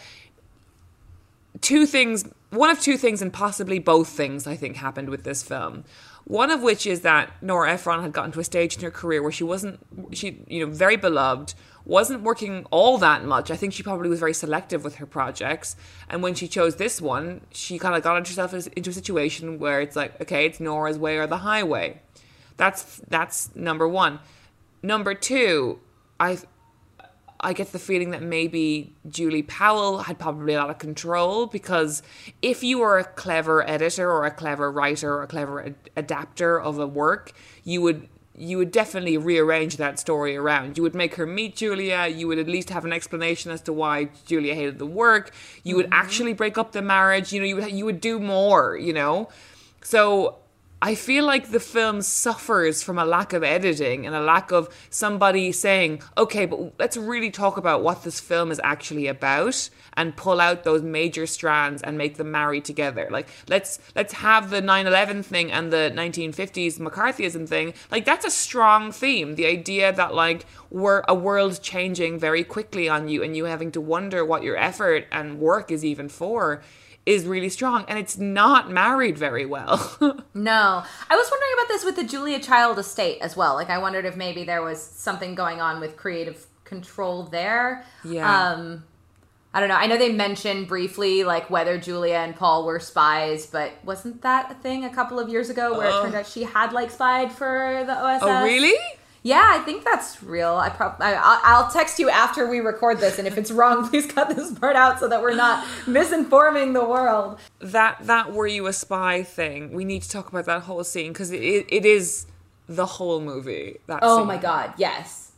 two things... One of two things, and possibly both things, I think, happened with this film. One of which is that Nora Ephron had gotten to a stage in her career where she wasn't, she, you know, very beloved, wasn't working all that much. I think she probably was very selective with her projects. And when she chose this one, she kind of got herself into a situation where it's like, okay, it's Nora's way or the highway. That's that's number one. Number two, I I get the feeling that maybe Julie Powell had probably a lot of control, because if you were a clever editor or a clever writer or a clever ad- adapter of a work, you would you would definitely rearrange that story around. You would make her meet Julia. You would at least have an explanation as to why Julia hated the work. You would actually break up the marriage. You know, you would, you would do more, you know. So I feel like the film suffers from a lack of editing and a lack of somebody saying, okay, but let's really talk about what this film is actually about and pull out those major strands and make them marry together. Like, let's let's have the nine eleven thing and the nineteen fifties McCarthyism thing. Like, that's a strong theme. The idea that, like, we're a world changing very quickly on you and you having to wonder what your effort and work is even for is really strong, and it's not married very well. No. I was wondering about this with the Julia Child estate as well. Like, I wondered if maybe there was something going on with creative control there. Yeah. Um, I don't know. I know they mentioned briefly, like, whether Julia and Paul were spies, but wasn't that a thing a couple of years ago where Oh. it turned out she had, like, spied for the O S S? Oh, really? Yeah, I think that's real. I probably I'll text you after we record this, and if it's wrong, please cut this part out so that we're not misinforming the world. That that were you a spy thing, we need to talk about that whole scene, because it, it is the whole movie. That Oh scene. my god, yes.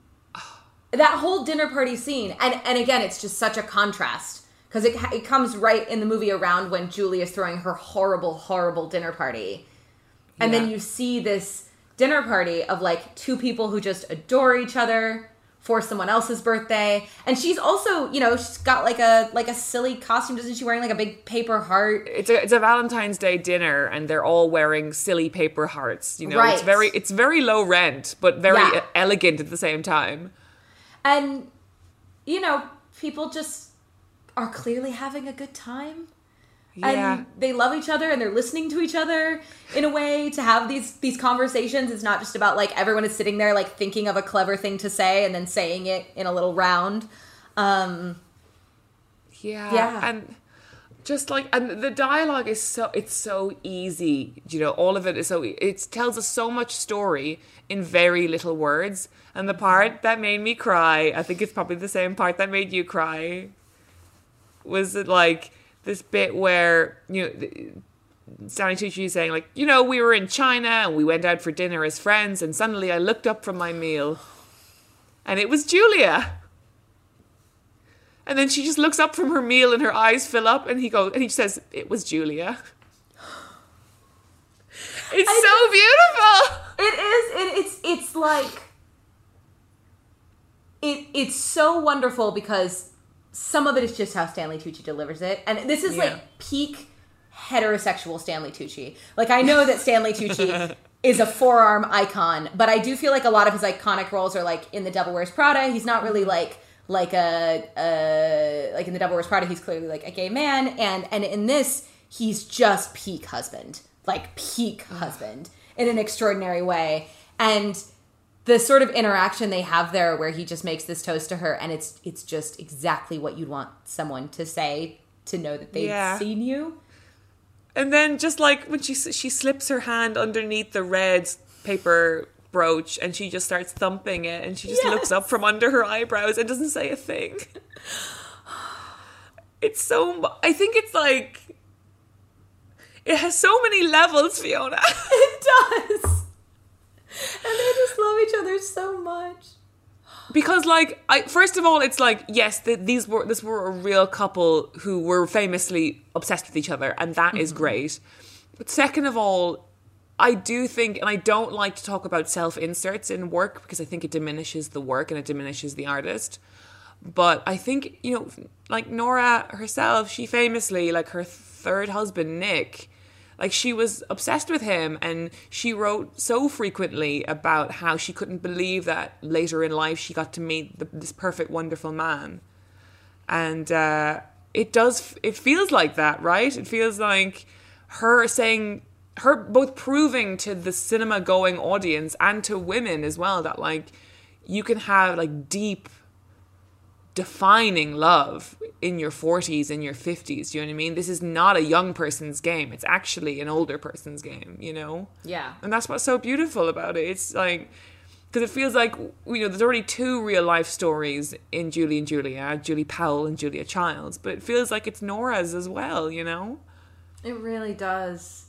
That whole dinner party scene, and and again, it's just such a contrast, because it it comes right in the movie around when Julia's throwing her horrible, horrible dinner party, and Yeah. then you see this dinner party of like two people who just adore each other for someone else's birthday, and she's also, you know, she's got like a like a silly costume. Isn't she wearing like a big paper heart? It's a it's a Valentine's Day dinner, and they're all wearing silly paper hearts. You know, Right. it's very it's very low rent, but very Yeah. elegant at the same time. And you know, people just are clearly having a good time. Yeah. And they love each other, and they're listening to each other in a way to have these these conversations. It's not just about like everyone is sitting there like thinking of a clever thing to say and then saying it in a little round. Um, Yeah. Yeah. And just like, and the dialogue is so, it's so easy. You know, all of it is so, it tells us so much story in very little words. And the part that made me cry, I think it's probably the same part that made you cry, was it like this bit where, you know, Stanley Tucci is saying, like, you know, we were in China and we went out for dinner as friends, and suddenly I looked up from my meal and it was Julia. And then she just looks up from her meal and her eyes fill up, and he goes, and he says, it was Julia. It's I so beautiful. It is. It, it's. It's like. It. It's so wonderful because some of it is just how Stanley Tucci delivers it, and this is Yeah. like peak heterosexual Stanley Tucci. Like, I know that Stanley Tucci is a forearm icon, but I do feel like a lot of his iconic roles are like in The Devil Wears Prada. He's not really like like a uh, like in The Devil Wears Prada. He's clearly like a gay man, and and in this, he's just peak husband, like peak husband in an extraordinary way. And the sort of interaction they have there where he just makes this toast to her, and it's it's just exactly what you'd want someone to say to know that they've Yeah. seen you. And then just like when she she slips her hand underneath the red paper brooch and she just starts thumping it, and she just Yes. looks up from under her eyebrows and doesn't say a thing. It's so, mu- I think it's like, it has so many levels, Fiona. It does. they just love each other so much. Because, like, I first of all, it's like, yes, the, these were this were a real couple who were famously obsessed with each other, and that mm-hmm. is great. But second of all, I do think, and I don't like to talk about self-inserts in work because I think it diminishes the work and it diminishes the artist. But I think, you know, like Nora herself, she famously, like her third husband, Nick, like she was obsessed with him, and she wrote so frequently about how she couldn't believe that later in life she got to meet the, this perfect, wonderful man. And uh, it does, it feels like that, right? It feels like her saying, her both proving to the cinema going audience and to women as well that like you can have like deep, defining love in your forties, in your fifties. Do you know what I mean? This is not a young person's game. It's actually an older person's game, you know? Yeah. And that's what's so beautiful about it. It's like, because it feels like, you know, there's already two real life stories in Julie and Julia, Julie Powell and Julia Childs, but it feels like it's Nora's as well, you know? It really does.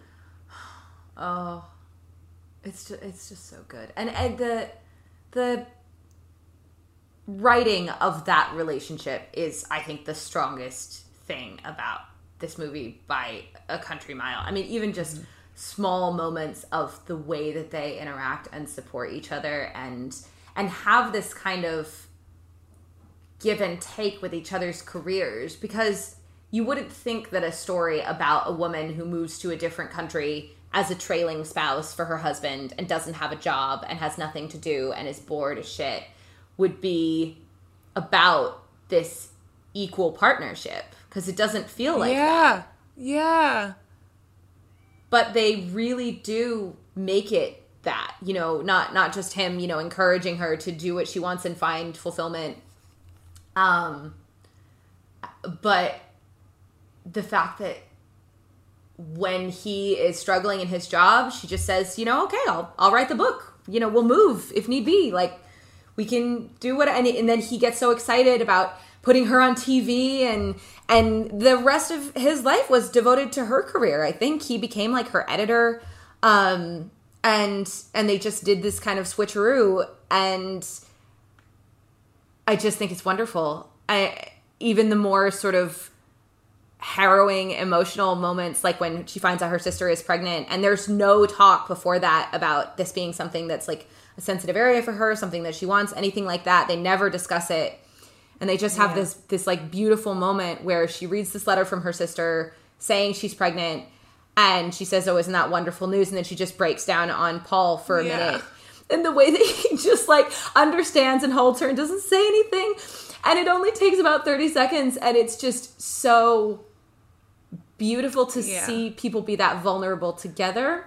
Oh, it's just, it's just so good. And, and the, the, writing of that relationship is, I think, the strongest thing about this movie by a country mile. I mean, even just mm-hmm. small moments of the way that they interact and support each other and and have this kind of give and take with each other's careers, because you wouldn't think that a story about a woman who moves to a different country as a trailing spouse for her husband and doesn't have a job and has nothing to do and is bored as shit would be about this equal partnership, because it doesn't feel like yeah, that. Yeah. But they really do make it that, you know, not not just him, you know, encouraging her to do what she wants and find fulfillment. Um, but the fact that when he is struggling in his job, she just says, you know, okay, I'll I'll write the book. You know, we'll move if need be. Like, we can do what, and, and then he gets so excited about putting her on T V, and and the rest of his life was devoted to her career. I think he became like her editor, um, and and they just did this kind of switcheroo, and I just think it's wonderful. I even the more sort of harrowing emotional moments, like when she finds out her sister is pregnant, and there's no talk before that about this being something that's like a sensitive area for her, something that she wants, anything like that. They never discuss it. And they just have yeah. this this like beautiful moment where she reads this letter from her sister saying she's pregnant, and she says, oh, isn't that wonderful news? And then she just breaks down on Paul for a yeah. minute. And the way that he just like understands and holds her and doesn't say anything. And it only takes about thirty seconds, and it's just so beautiful to yeah. see people be that vulnerable together.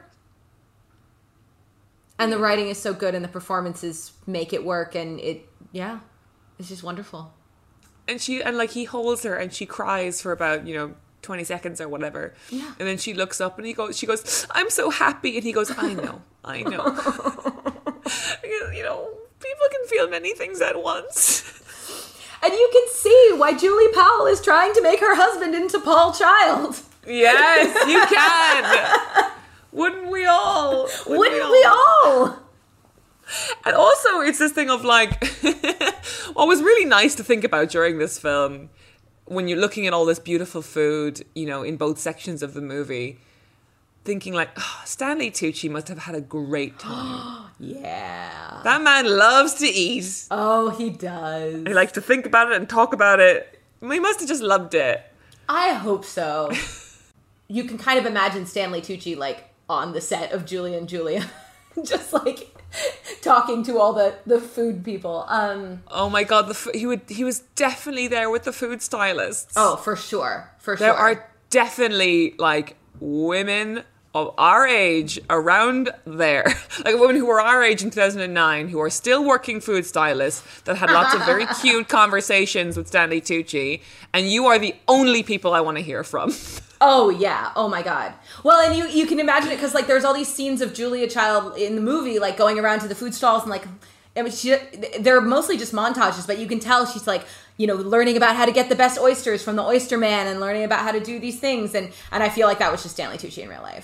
And the writing is so good, and the performances make it work, and it, yeah, it's just wonderful. And she, and like he holds her, and she cries for about, you know, twenty seconds or whatever. Yeah. And then she looks up, and he goes, she goes, I'm so happy. And he goes, I know, I know. You know, people can feel many things at once. And you can see why Julie Powell is trying to make her husband into Paul Child. Yes, you can. Wouldn't we all? Wouldn't, Wouldn't we, all? we all? And also, it's this thing of like, what was really nice to think about during this film, when you're looking at all this beautiful food, you know, in both sections of the movie, thinking like, oh, Stanley Tucci must have had a great time. Yeah. That man loves to eat. Oh, he does. And he likes to think about it and talk about it. He must have just loved it. I hope so. You can kind of imagine Stanley Tucci like on the set of Julie and Julia, just like talking to all the, the food people. Um, oh my God, the f- he would he was definitely there with the food stylists. Oh, for sure, for there sure. There are definitely like women of our age around there, like women who were our age in two thousand nine who are still working food stylists that had lots of very cute conversations with Stanley Tucci, and you are the only people I want to hear from. Oh, yeah. Oh, my God. Well, and you, you can imagine it because, like, there's all these scenes of Julia Child in the movie, like, going around to the food stalls and, like, I mean, she, they're mostly just montages, but you can tell she's, like, you know, learning about how to get the best oysters from the oyster man and learning about how to do these things. And, and I feel like that was just Stanley Tucci in real life.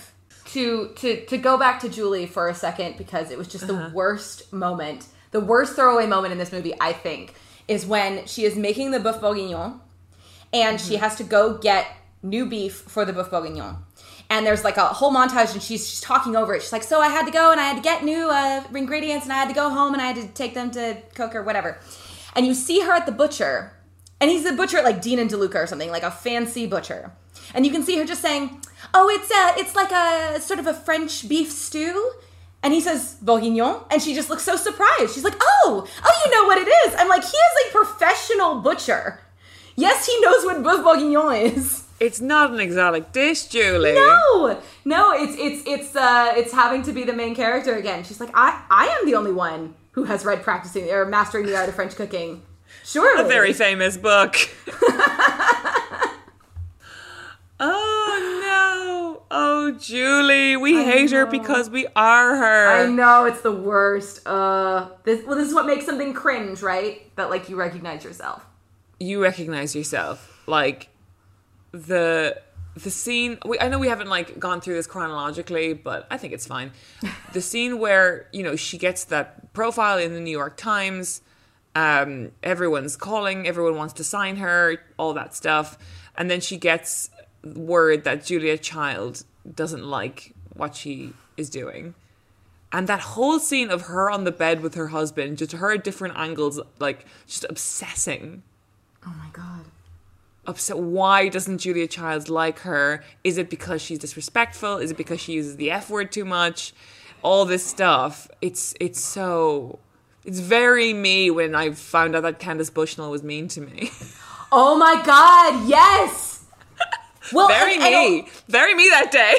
to to to go back to Julie for a second, because it was just uh-huh. the worst moment, the worst throwaway moment in this movie, I think, is when she is making the boeuf bourguignon, and mm-hmm. she has to go get new beef for the boeuf bourguignon. And there's like a whole montage, and she's, she's talking over it. She's like, so I had to go, and I had to get new uh, ingredients, and I had to go home, and I had to take them to cook or whatever. And you see her at the butcher, and he's the butcher at like Dean and DeLuca or something, like a fancy butcher. And you can see her just saying, oh, it's a, it's like a sort of a French beef stew. And he says, bourguignon. And she just looks so surprised. She's like, oh, oh, you know what it is. I'm like, he is a professional butcher. Yes, he knows what boeuf bourguignon is. It's not an exotic dish, Julie. No, no, it's it's it's uh it's having to be the main character again. She's like, I I am the only one who has read practicing or mastering the art of French cooking. Surely. A very famous book. Oh no! Oh Julie, we I hate know. her because we are her. I know, it's the worst. Uh, this well, this is what makes something cringe, right? That like you recognize yourself. You recognize yourself, like. The the scene, we, I know we haven't like gone through this chronologically, but I think it's fine. The scene where, you know, she gets that profile in the New York Times, um, everyone's calling, everyone wants to sign her, all that stuff. And then she gets word that Julia Child doesn't like what she is doing. And that whole scene of her on the bed with her husband, just her at different angles, like just obsessing. Oh my God. Upset. Why doesn't Julia Childs like her? Is it because she's disrespectful? Is it because she uses the F word too much? All this stuff. It's it's so... It's very me when I found out that Candace Bushnell was mean to me. Oh my God, yes! Well, very and, me. And, very me that day.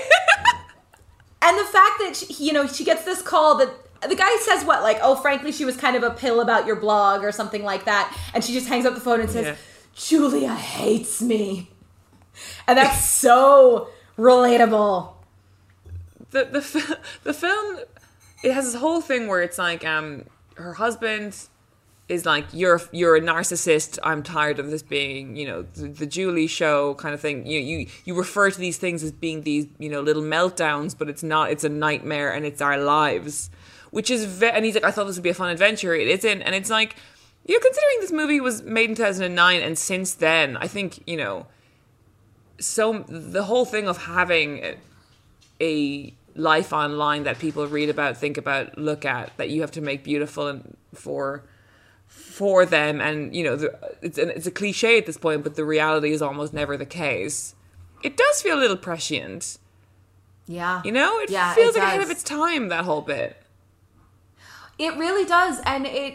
And the fact that, she, you know, she gets this call that... The guy says what? Like, oh, frankly, she was kind of a pill about your blog or something like that. And she just hangs up the phone and says... Yeah. Julia hates me. And that's so relatable. The the the film, it has this whole thing where it's like um her husband is like, you're you're a narcissist, I'm tired of this being, you know, the, the Julie show kind of thing. You you you refer to these things as being these, you know, little meltdowns, but it's not, it's a nightmare and it's our lives. Which is ve- and he's like, I thought this would be a fun adventure. It isn't. And it's like, you know, considering this movie was made in two thousand nine, and since then, I think, you know, so the whole thing of having a, a life online that people read about, think about, look at, that you have to make beautiful and for for them, and, you know, the, it's, an, it's a cliche at this point, but the reality is almost never the case. It does feel a little prescient. Yeah. You know, it yeah, feels it like does. ahead of its time, that whole bit. It really does, and it...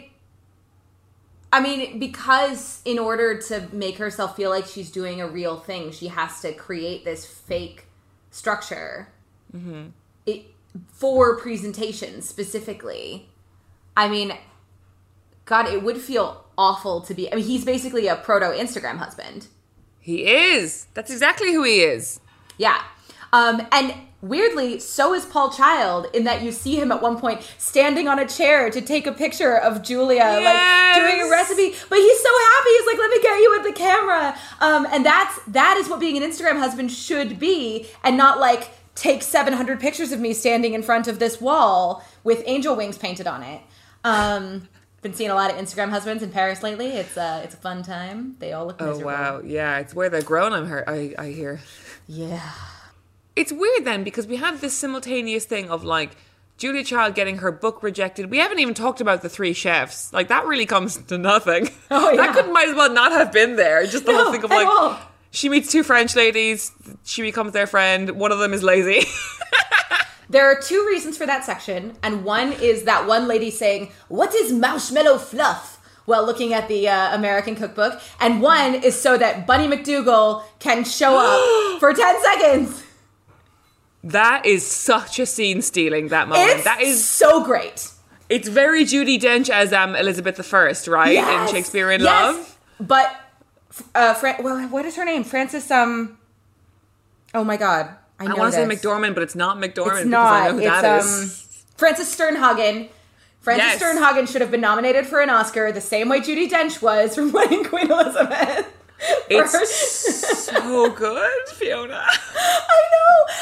I mean, because in order to make herself feel like she's doing a real thing, she has to create this fake structure mm-hmm. it, for presentation specifically. I mean, God, it would feel awful to be... I mean, he's basically a proto-Instagram husband. He is. That's exactly who he is. Yeah. Um, and... Weirdly, so is Paul Child, in that you see him at one point standing on a chair to take a picture of Julia, yes. like doing a recipe. But he's so happy. He's like, "Let me get you with the camera." Um, and that's that is what being an Instagram husband should be, and not like take seven hundred pictures of me standing in front of this wall with angel wings painted on it. Um, been seeing a lot of Instagram husbands in Paris lately. It's a it's a fun time. They all look miserable. Oh wow, yeah, it's where they're grown. I'm heard. I I hear. Yeah. It's weird then, because we have this simultaneous thing of like Julia Child getting her book rejected. We haven't even talked about the three chefs. Like, that really comes to nothing. Oh, yeah. That could might as well not have been there. Just the no, whole thing of like, all. She meets two French ladies. She becomes their friend. One of them is lazy. There are two reasons for that section. And one is that one lady saying, "What is marshmallow fluff?" while looking at the uh, American cookbook. And one is so that Bunny McDougal can show up for ten seconds. That is such a scene stealing, that moment. It's that is so great. It's very Judi Dench as um, Elizabeth the First, right? Yes. In Shakespeare in yes. Love. But, uh, Fran- well, what is her name? Frances, um, oh my God. I, I know want to say this. McDormand, but it's not McDormand. It's not. Because I know who it's, that um, is. Frances Sternhagen. Frances Yes. Sternhagen should have been nominated for an Oscar the same way Judi Dench was from Wedding Queen Elizabeth. It's so good, Fiona. I know. And the fact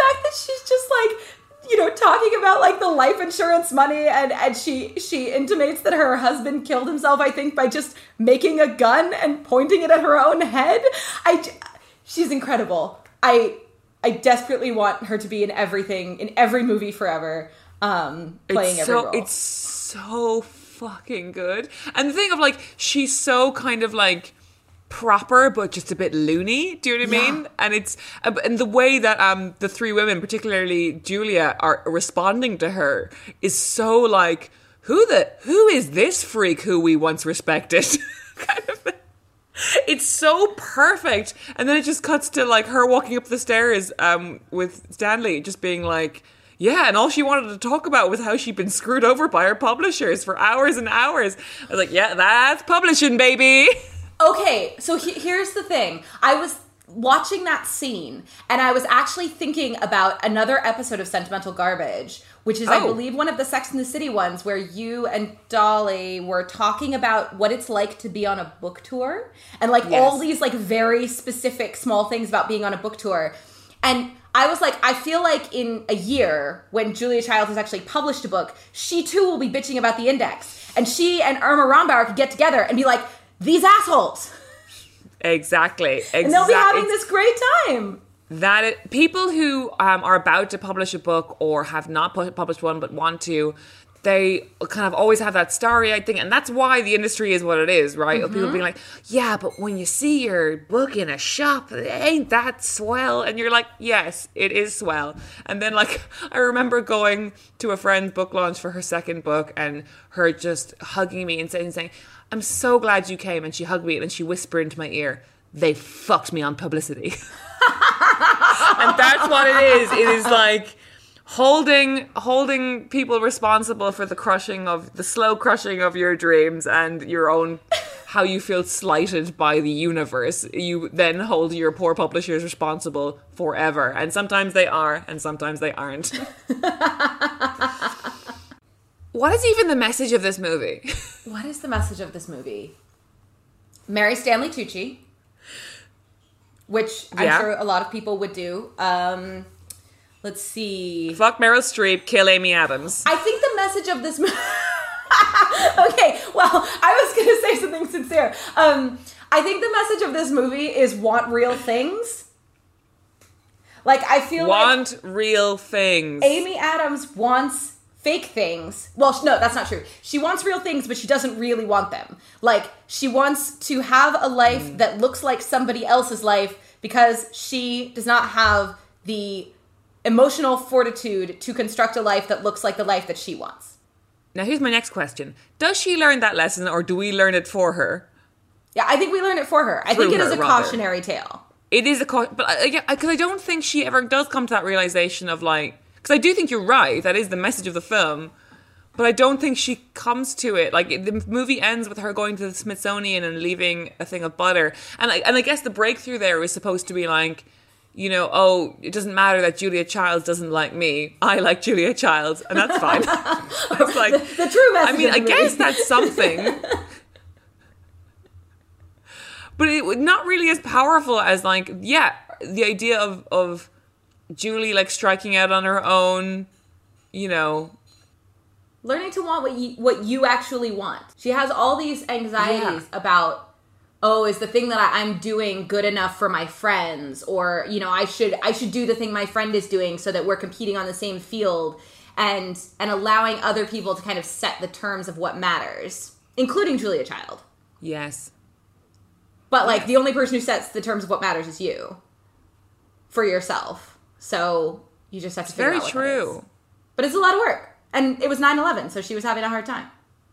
fact that she's just like, you know, talking about like the life insurance money, and, and she she intimates that her husband killed himself, I think, by just making a gun and pointing it at her own head. I, she's incredible. I I desperately want her to be in everything, in every movie forever, um, playing it's every so, role. It's so fucking good. And the thing of like, she's so kind of like proper, but just a bit loony. Do you know what I mean? Yeah. And it's and the way that um the three women, particularly Julia, are responding to her is so like, who the who is this freak who we once respected? Kind of thing. It's so perfect. And then it just cuts to like her walking up the stairs um with Stanley, just being like, yeah, and all she wanted to talk about was how she'd been screwed over by her publishers for hours and hours. I was like, yeah, that's publishing, baby. Okay, so he- here's the thing. I was watching that scene, and I was actually thinking about another episode of Sentimental Garbage, which is, oh. I believe, one of the Sex and the City ones, where you and Dolly were talking about what it's like to be on a book tour, and like yes. all these like very specific small things about being on a book tour. And I was like, I feel like in a year, when Julia Child has actually published a book, she too will be bitching about the index, and she and Irma Rombauer could get together and be like, these assholes. Exactly. exactly. And they'll be having this great time. That it, people who um, are about to publish a book or have not pu- published one but want to, they kind of always have that starry-eyed thing. And that's why the industry is what it is, right? Mm-hmm. People being like, yeah, but when you see your book in a shop, ain't that swell? And you're like, yes, it is swell. And then, like, I remember going to a friend's book launch for her second book and her just hugging me and saying, saying I'm so glad you came. And she hugged me and she whispered into my ear, they fucked me on publicity. And that's what it is. It is like holding holding people responsible for the crushing of the slow crushing of your dreams and your own, how you feel slighted by the universe. You then hold your poor publishers responsible forever. And sometimes they are, and sometimes they aren't. What is even the message of this movie? What is the message of this movie? Marry Stanley Tucci, which I'm yeah. sure a lot of people would do. Um, let's see. Fuck Meryl Streep, kill Amy Adams. I think the message of this movie... Okay, well, I was going to say something sincere. Um, I think the message of this movie is want real things. Like, I feel want like... Want real things. Amy Adams wants... fake things. Well, no, that's not true. She wants real things, but she doesn't really want them. Like, she wants to have a life mm. that looks like somebody else's life because she does not have the emotional fortitude to construct a life that looks like the life that she wants. Now, here's my next question. Does she learn that lesson, or do we learn it for her? Yeah, I think we learn it for her. I think it her, is a rather. cautionary tale. It is a caution, but I, because I don't think she ever does come to that realization of like, because I do think you're right, that is the message of the film, but I don't think she comes to it. Like, the movie ends with her going to the Smithsonian and leaving a thing of butter. And I, and I guess the breakthrough there was supposed to be like, you know, oh, it doesn't matter that Julia Childs doesn't like me. I like Julia Childs, and that's fine. It's like, the, the true message I mean, of the I movie. guess that's something. But it not really as powerful as, like, yeah, the idea of... of Julie, like, striking out on her own, you know. Learning to want what you, what you actually want. She has all these anxieties yeah. about, oh, is the thing that I, I'm doing good enough for my friends? Or, you know, I should I should do the thing my friend is doing so that we're competing on the same field. And, and allowing other people to kind of set the terms of what matters, including Julia Child. Yes. But, like, the only person who sets the terms of what matters is you. For yourself. So you just have to figure very out what true. That is. But it's a lot of work. And it was nine eleven, so she was having a hard time.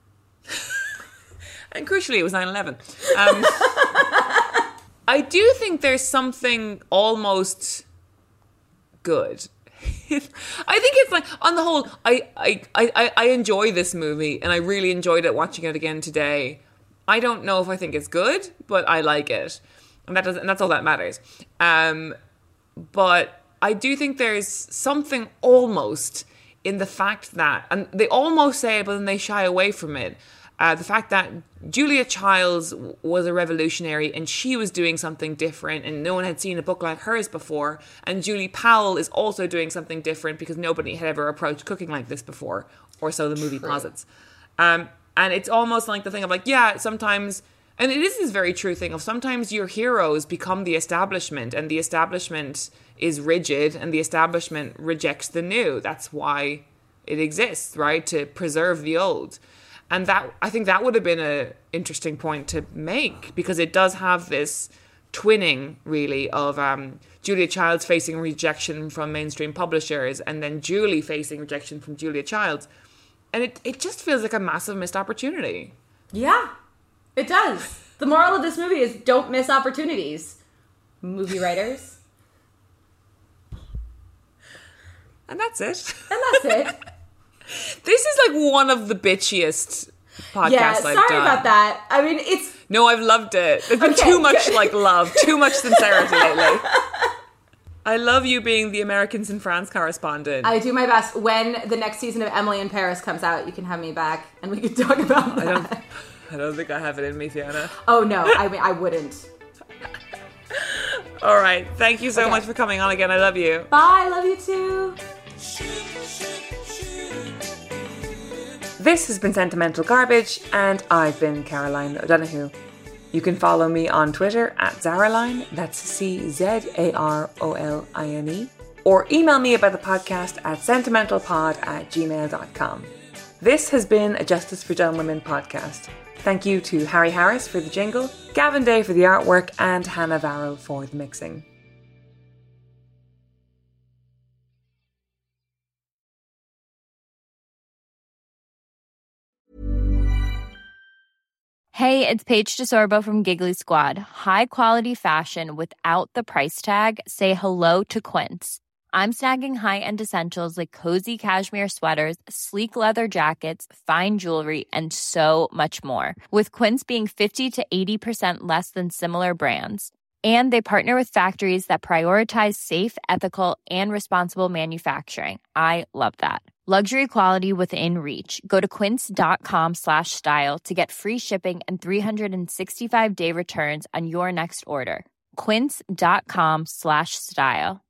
And crucially, it was nine eleven. Um, I do think there's something almost good. I think it's like, on the whole, I, I, I, I enjoy this movie, and I really enjoyed it watching it again today. I don't know if I think it's good, but I like it. And that doesn't, and that's all that matters. Um, but I do think there's something almost in the fact that, and they almost say it, but then they shy away from it, Uh, the fact that Julia Childs was a revolutionary and she was doing something different and no one had seen a book like hers before. And Julie Powell is also doing something different because nobody had ever approached cooking like this before, or so the movie True. posits. Um, and it's almost like the thing of like, yeah, sometimes, and it is this very true thing of sometimes your heroes become the establishment and the establishment is rigid and the establishment rejects the new. That's why it exists, right? To preserve the old. And that, I think that would have been an interesting point to make, because it does have this twinning, really, of um, Julia Childs facing rejection from mainstream publishers and then Julie facing rejection from Julia Childs. And it, it just feels like a massive missed opportunity. Yeah, it does. The moral of this movie is don't miss opportunities, movie writers. And that's it. And that's it. This is like one of the bitchiest podcasts yeah, I've done. sorry about that. I mean, it's... No, I've loved it. There's been Okay, too much good. like love, too much sincerity lately. I love you being the Americans in France correspondent. I do my best. When the next season of Emily in Paris comes out, you can have me back and we can talk about that. I don't, I don't think I have it in me, Fiona. Oh, no. I mean, I wouldn't. All right. Thank you so Okay. much for coming on again. I love you. Bye. Love you too. This has been Sentimental Garbage, and I've been Caroline O'Donoghue. You can follow me on Twitter at Zaraline, that's C Z A R O L I N E, or email me about the podcast at sentimentalpod at gmail dot com. This has been a Justice for Dumb Women podcast. Thank you to Harry Harris for the jingle, Gavin Day for the artwork, and Hannah Varro for the mixing. Hey, it's Paige DeSorbo from Giggly Squad. High quality fashion without the price tag. Say hello to Quince. I'm snagging high-end essentials like cozy cashmere sweaters, sleek leather jackets, fine jewelry, and so much more. With Quince being fifty to eighty percent less than similar brands. And they partner with factories that prioritize safe, ethical, and responsible manufacturing. I love that. Luxury quality within reach. Go to quince.com slash style to get free shipping and three sixty-five day returns on your next order. Quince.com slash style.